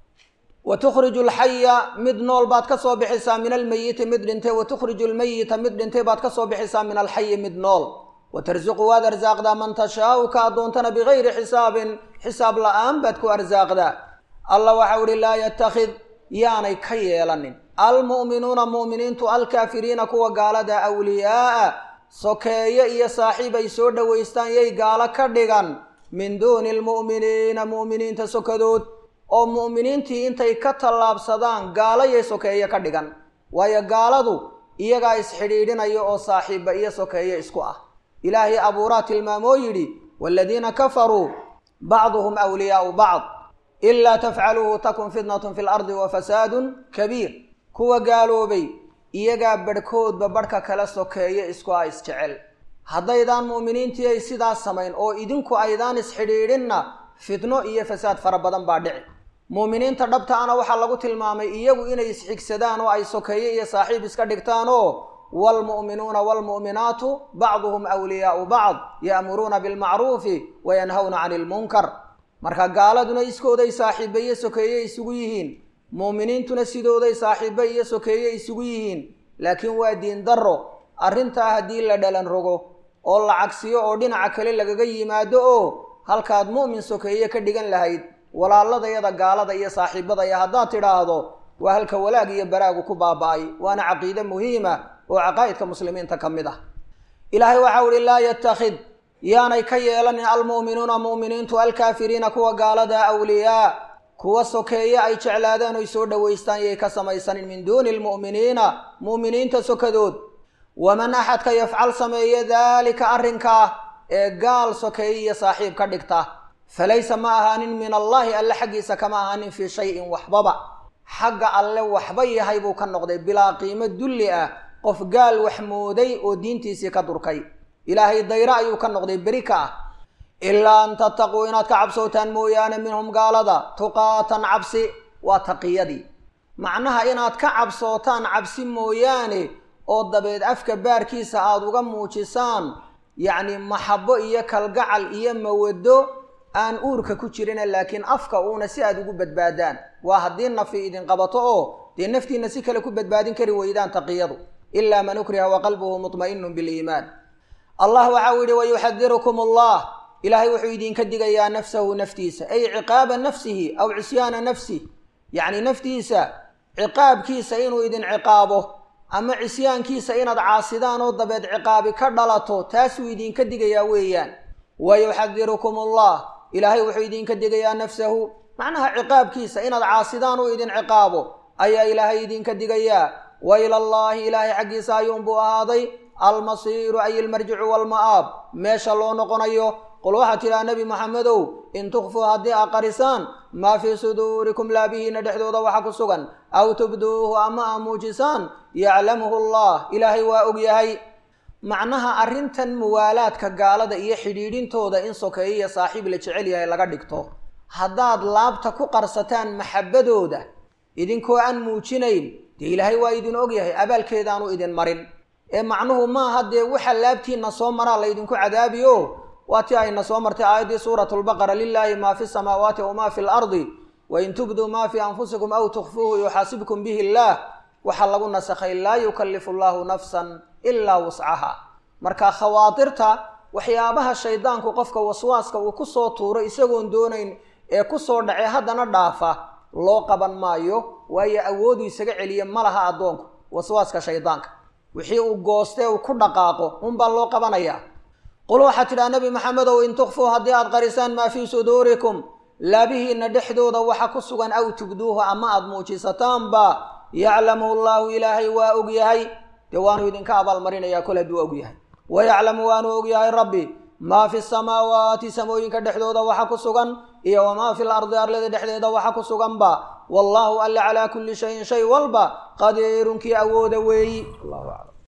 watukhriju alxaya mid nool baad ka soo bixisaa min almayiti mid dhintay watukhriju almayita mid dhintay baad ka soo bixisaa min alxayi mid nool watarsuqu waad arsaaqdaa man tashaau ka addoontana bigayri xisaabin xisaab la-aan baad ku arsaaqdaa allah waxau ihi laa yattakhid yaanay ka yeelanin almu'minuuna mu'miniintu alkaafiriina kuwa gaalada awliyaaa sokeeye iyo saaxiib ay soo dhowaystaan yay gaalo ka dhigan min duuni almu'miniina mu'miniinta sokadood oo mu'miniintii intay ka tallaabsadaan gaalo yay sokeeye ka dhigan waayo gaaladu iyagaa isxidhiidhinaya oo saaxiibba iyo sokeeye isku ah ilaahay abuuraa tilmaamoo yidhi waaladiina kafaruu bacduhum awliyaau bacd ilaa tafcaluuhu takun fitnatun fi lardi wa fasaadun kabiir kuwa gaaloobay iyagaa badhkoodba badhka kala sokeeye isku ah isjecel haddaydaan mu'miniintii ay sidaas samayn oo idinku aydaan isxidhiidhinna fitno iyo fasaad fara badan baa dhici mu'miniinta dhabta ana waxaa lagu tilmaamay iyagu inay isxigsadaan oo ay sokeeye iyo saaxiib iska dhigtaan oo waalmu'minuuna waalmu'minaatu bacduhum awliyaau bacd ya'muruuna bilmacruufi wayanhawna cani ilmunkar marka gaaladuna iskooday saaxiibbe iyo sokeeye isugu yihiin mu'miniintuna sidooday saaxiibbe iyo sokeeye isugu yihiin laakiin waa diin darro arrintaa haddii la dhalan rogo oo la cagsiyo oo dhinaca kale lagaga yimaado oo halkaad mu'min sokeeye ka dhigan lahayd walaaladayada gaalada iyo saaxiibadaya haddaad tidhaahdo waa halka walaag iyo baraagu ku baaba'ay waana caqiide muhiima oo caqaa'idka muslimiinta ka mid ah ilaahay waxau ihi laa yattakhid yaanay ka yeelanin almu'minuuna mu'miniintu alkaafiriina kuwa gaalada awliyaa kuwa sokeeye ay jeclaadeen oy soo dhowaystaan yay ka samaysanin min duuni almu'miniina mu'miniinta sokadood waman axadka yafcal sameeye daalika arrinkaa ee gaal sokeeye iyo saaxiib ka dhigta falaysa ma ahaanin min allaahi alle xaggiisa kama ahaanin fii shayin waxbaba xagga alle waxba yahay buu ka noqday bilaa qiimo dulli ah qof gaal wax mooday oo diintiisii ka durkay ilaahay dayro ayuu ka noqday beri ka ah ilaa an tattaquu inaad ka cabsootaan mooyaane minhum gaalada tuqaatan cabsi waa taqiyadii macnaha inaad ka cabsootaan cabsi mooyaane oo dabeed afka baarkiisa aada uga muujisaan yacni maxabo iyo kalgacal iyo mawaddo aan uurka ku jirina laakiin afka uuna si aada ugu badbaadaan waa haddii nafi idin qabato oo dee naftiina si kale ku badbaadin kari weydaan taqiyadu ilaa man ukriha wa qalbuhu mutma'inun biliimaan allah waxau yidhi wayuxadirukum allah ilaahay wuxuu idinka digayaa nafsahu naftiisa ay ciqaaba nafsihi aw cisyaana nafsih yacni naftiisa ciqaabkiisa inuu idin ciqaabo ama cisyaankiisa inaad caasidaan oo dabeed ciqaabi ka dhalato taasuu idinka digayaa weeyaan wayuxadirukum allah ilaahay wuxuu idinka digayaa nafsahu macnaha ciqaabkiisa inaad caasidaan uu idin ciqaabo ayaa ilaahay idinka digayaa wa ila allaahi ilaahay xaggiisa ayuunbuu ahaaday almasiiru ay ilmarjicu waalma'aab meesha loo noqonayo qul waxaad tidhaha nebi maxamedow in tukfuu haddii aa qarisaan maa fii suduurikum laabihiina dhexdooda waxa ku sugan aw tubduuhu ama aa muujisaan yaclamuhu allah ilaahay waa og yahay macnaha arrintan muwaalaadka gaalada iyo xidhiidhintooda in sokeeye iyo saaxiib la jecel yahay laga dhigto haddaad laabta ku qarsataan maxabbadooda idinkoo aan muujinayn dee ilaahay waa idin og yahay abaalkeedaanu idin marin ee macnuhu maaha dee waxa laabtiinna soo maraa laydinku cadaabiyo waa tii ayna soo martay aayaddii suuratulbaqara lilaahi maa fi samaawaati wamaa fi lardi wain tubduu maa fii anfusikum aw tukhfuuhu yuxaasibkum bihi illaah waxaa lagu nasakhay laa yukallifu allaahu nafsan ilaa wuscaha marka khawaatirta waxyaabaha shaydaanku qofka waswaaska uu ku soo tuuro isagoon doonayn ee ku soo dhacay haddana dhaafa loo qaban maayo waayo awoodu isaga celiya ma laha addoonku waswaaska shaydaanka wixii uu goostee uu ku dhaqaaqo unbaa loo qabanayaa qul waxaad tidhaha nebi maxamedow in tukfuu haddii aad qarisaan maa fii suduurikum laabihiinna dhexdooda waxa ku sugan aw tubduuhu ama aada muujisataanba yaclamuhu allaahu ilaahay waa og yahay dee waanu idinka abaalmarinayaa kol hadduu og yahay wayaclamu waanu og yahay rabbi maa fi samaawaati samooyinka dhexdooda waxa ku sugan iyo wamaa fi lardi arlada dhexdeeda waxa ku suganba wallaahu alla calaa kulli shayin shay walba qadiirun kii awooda weeyi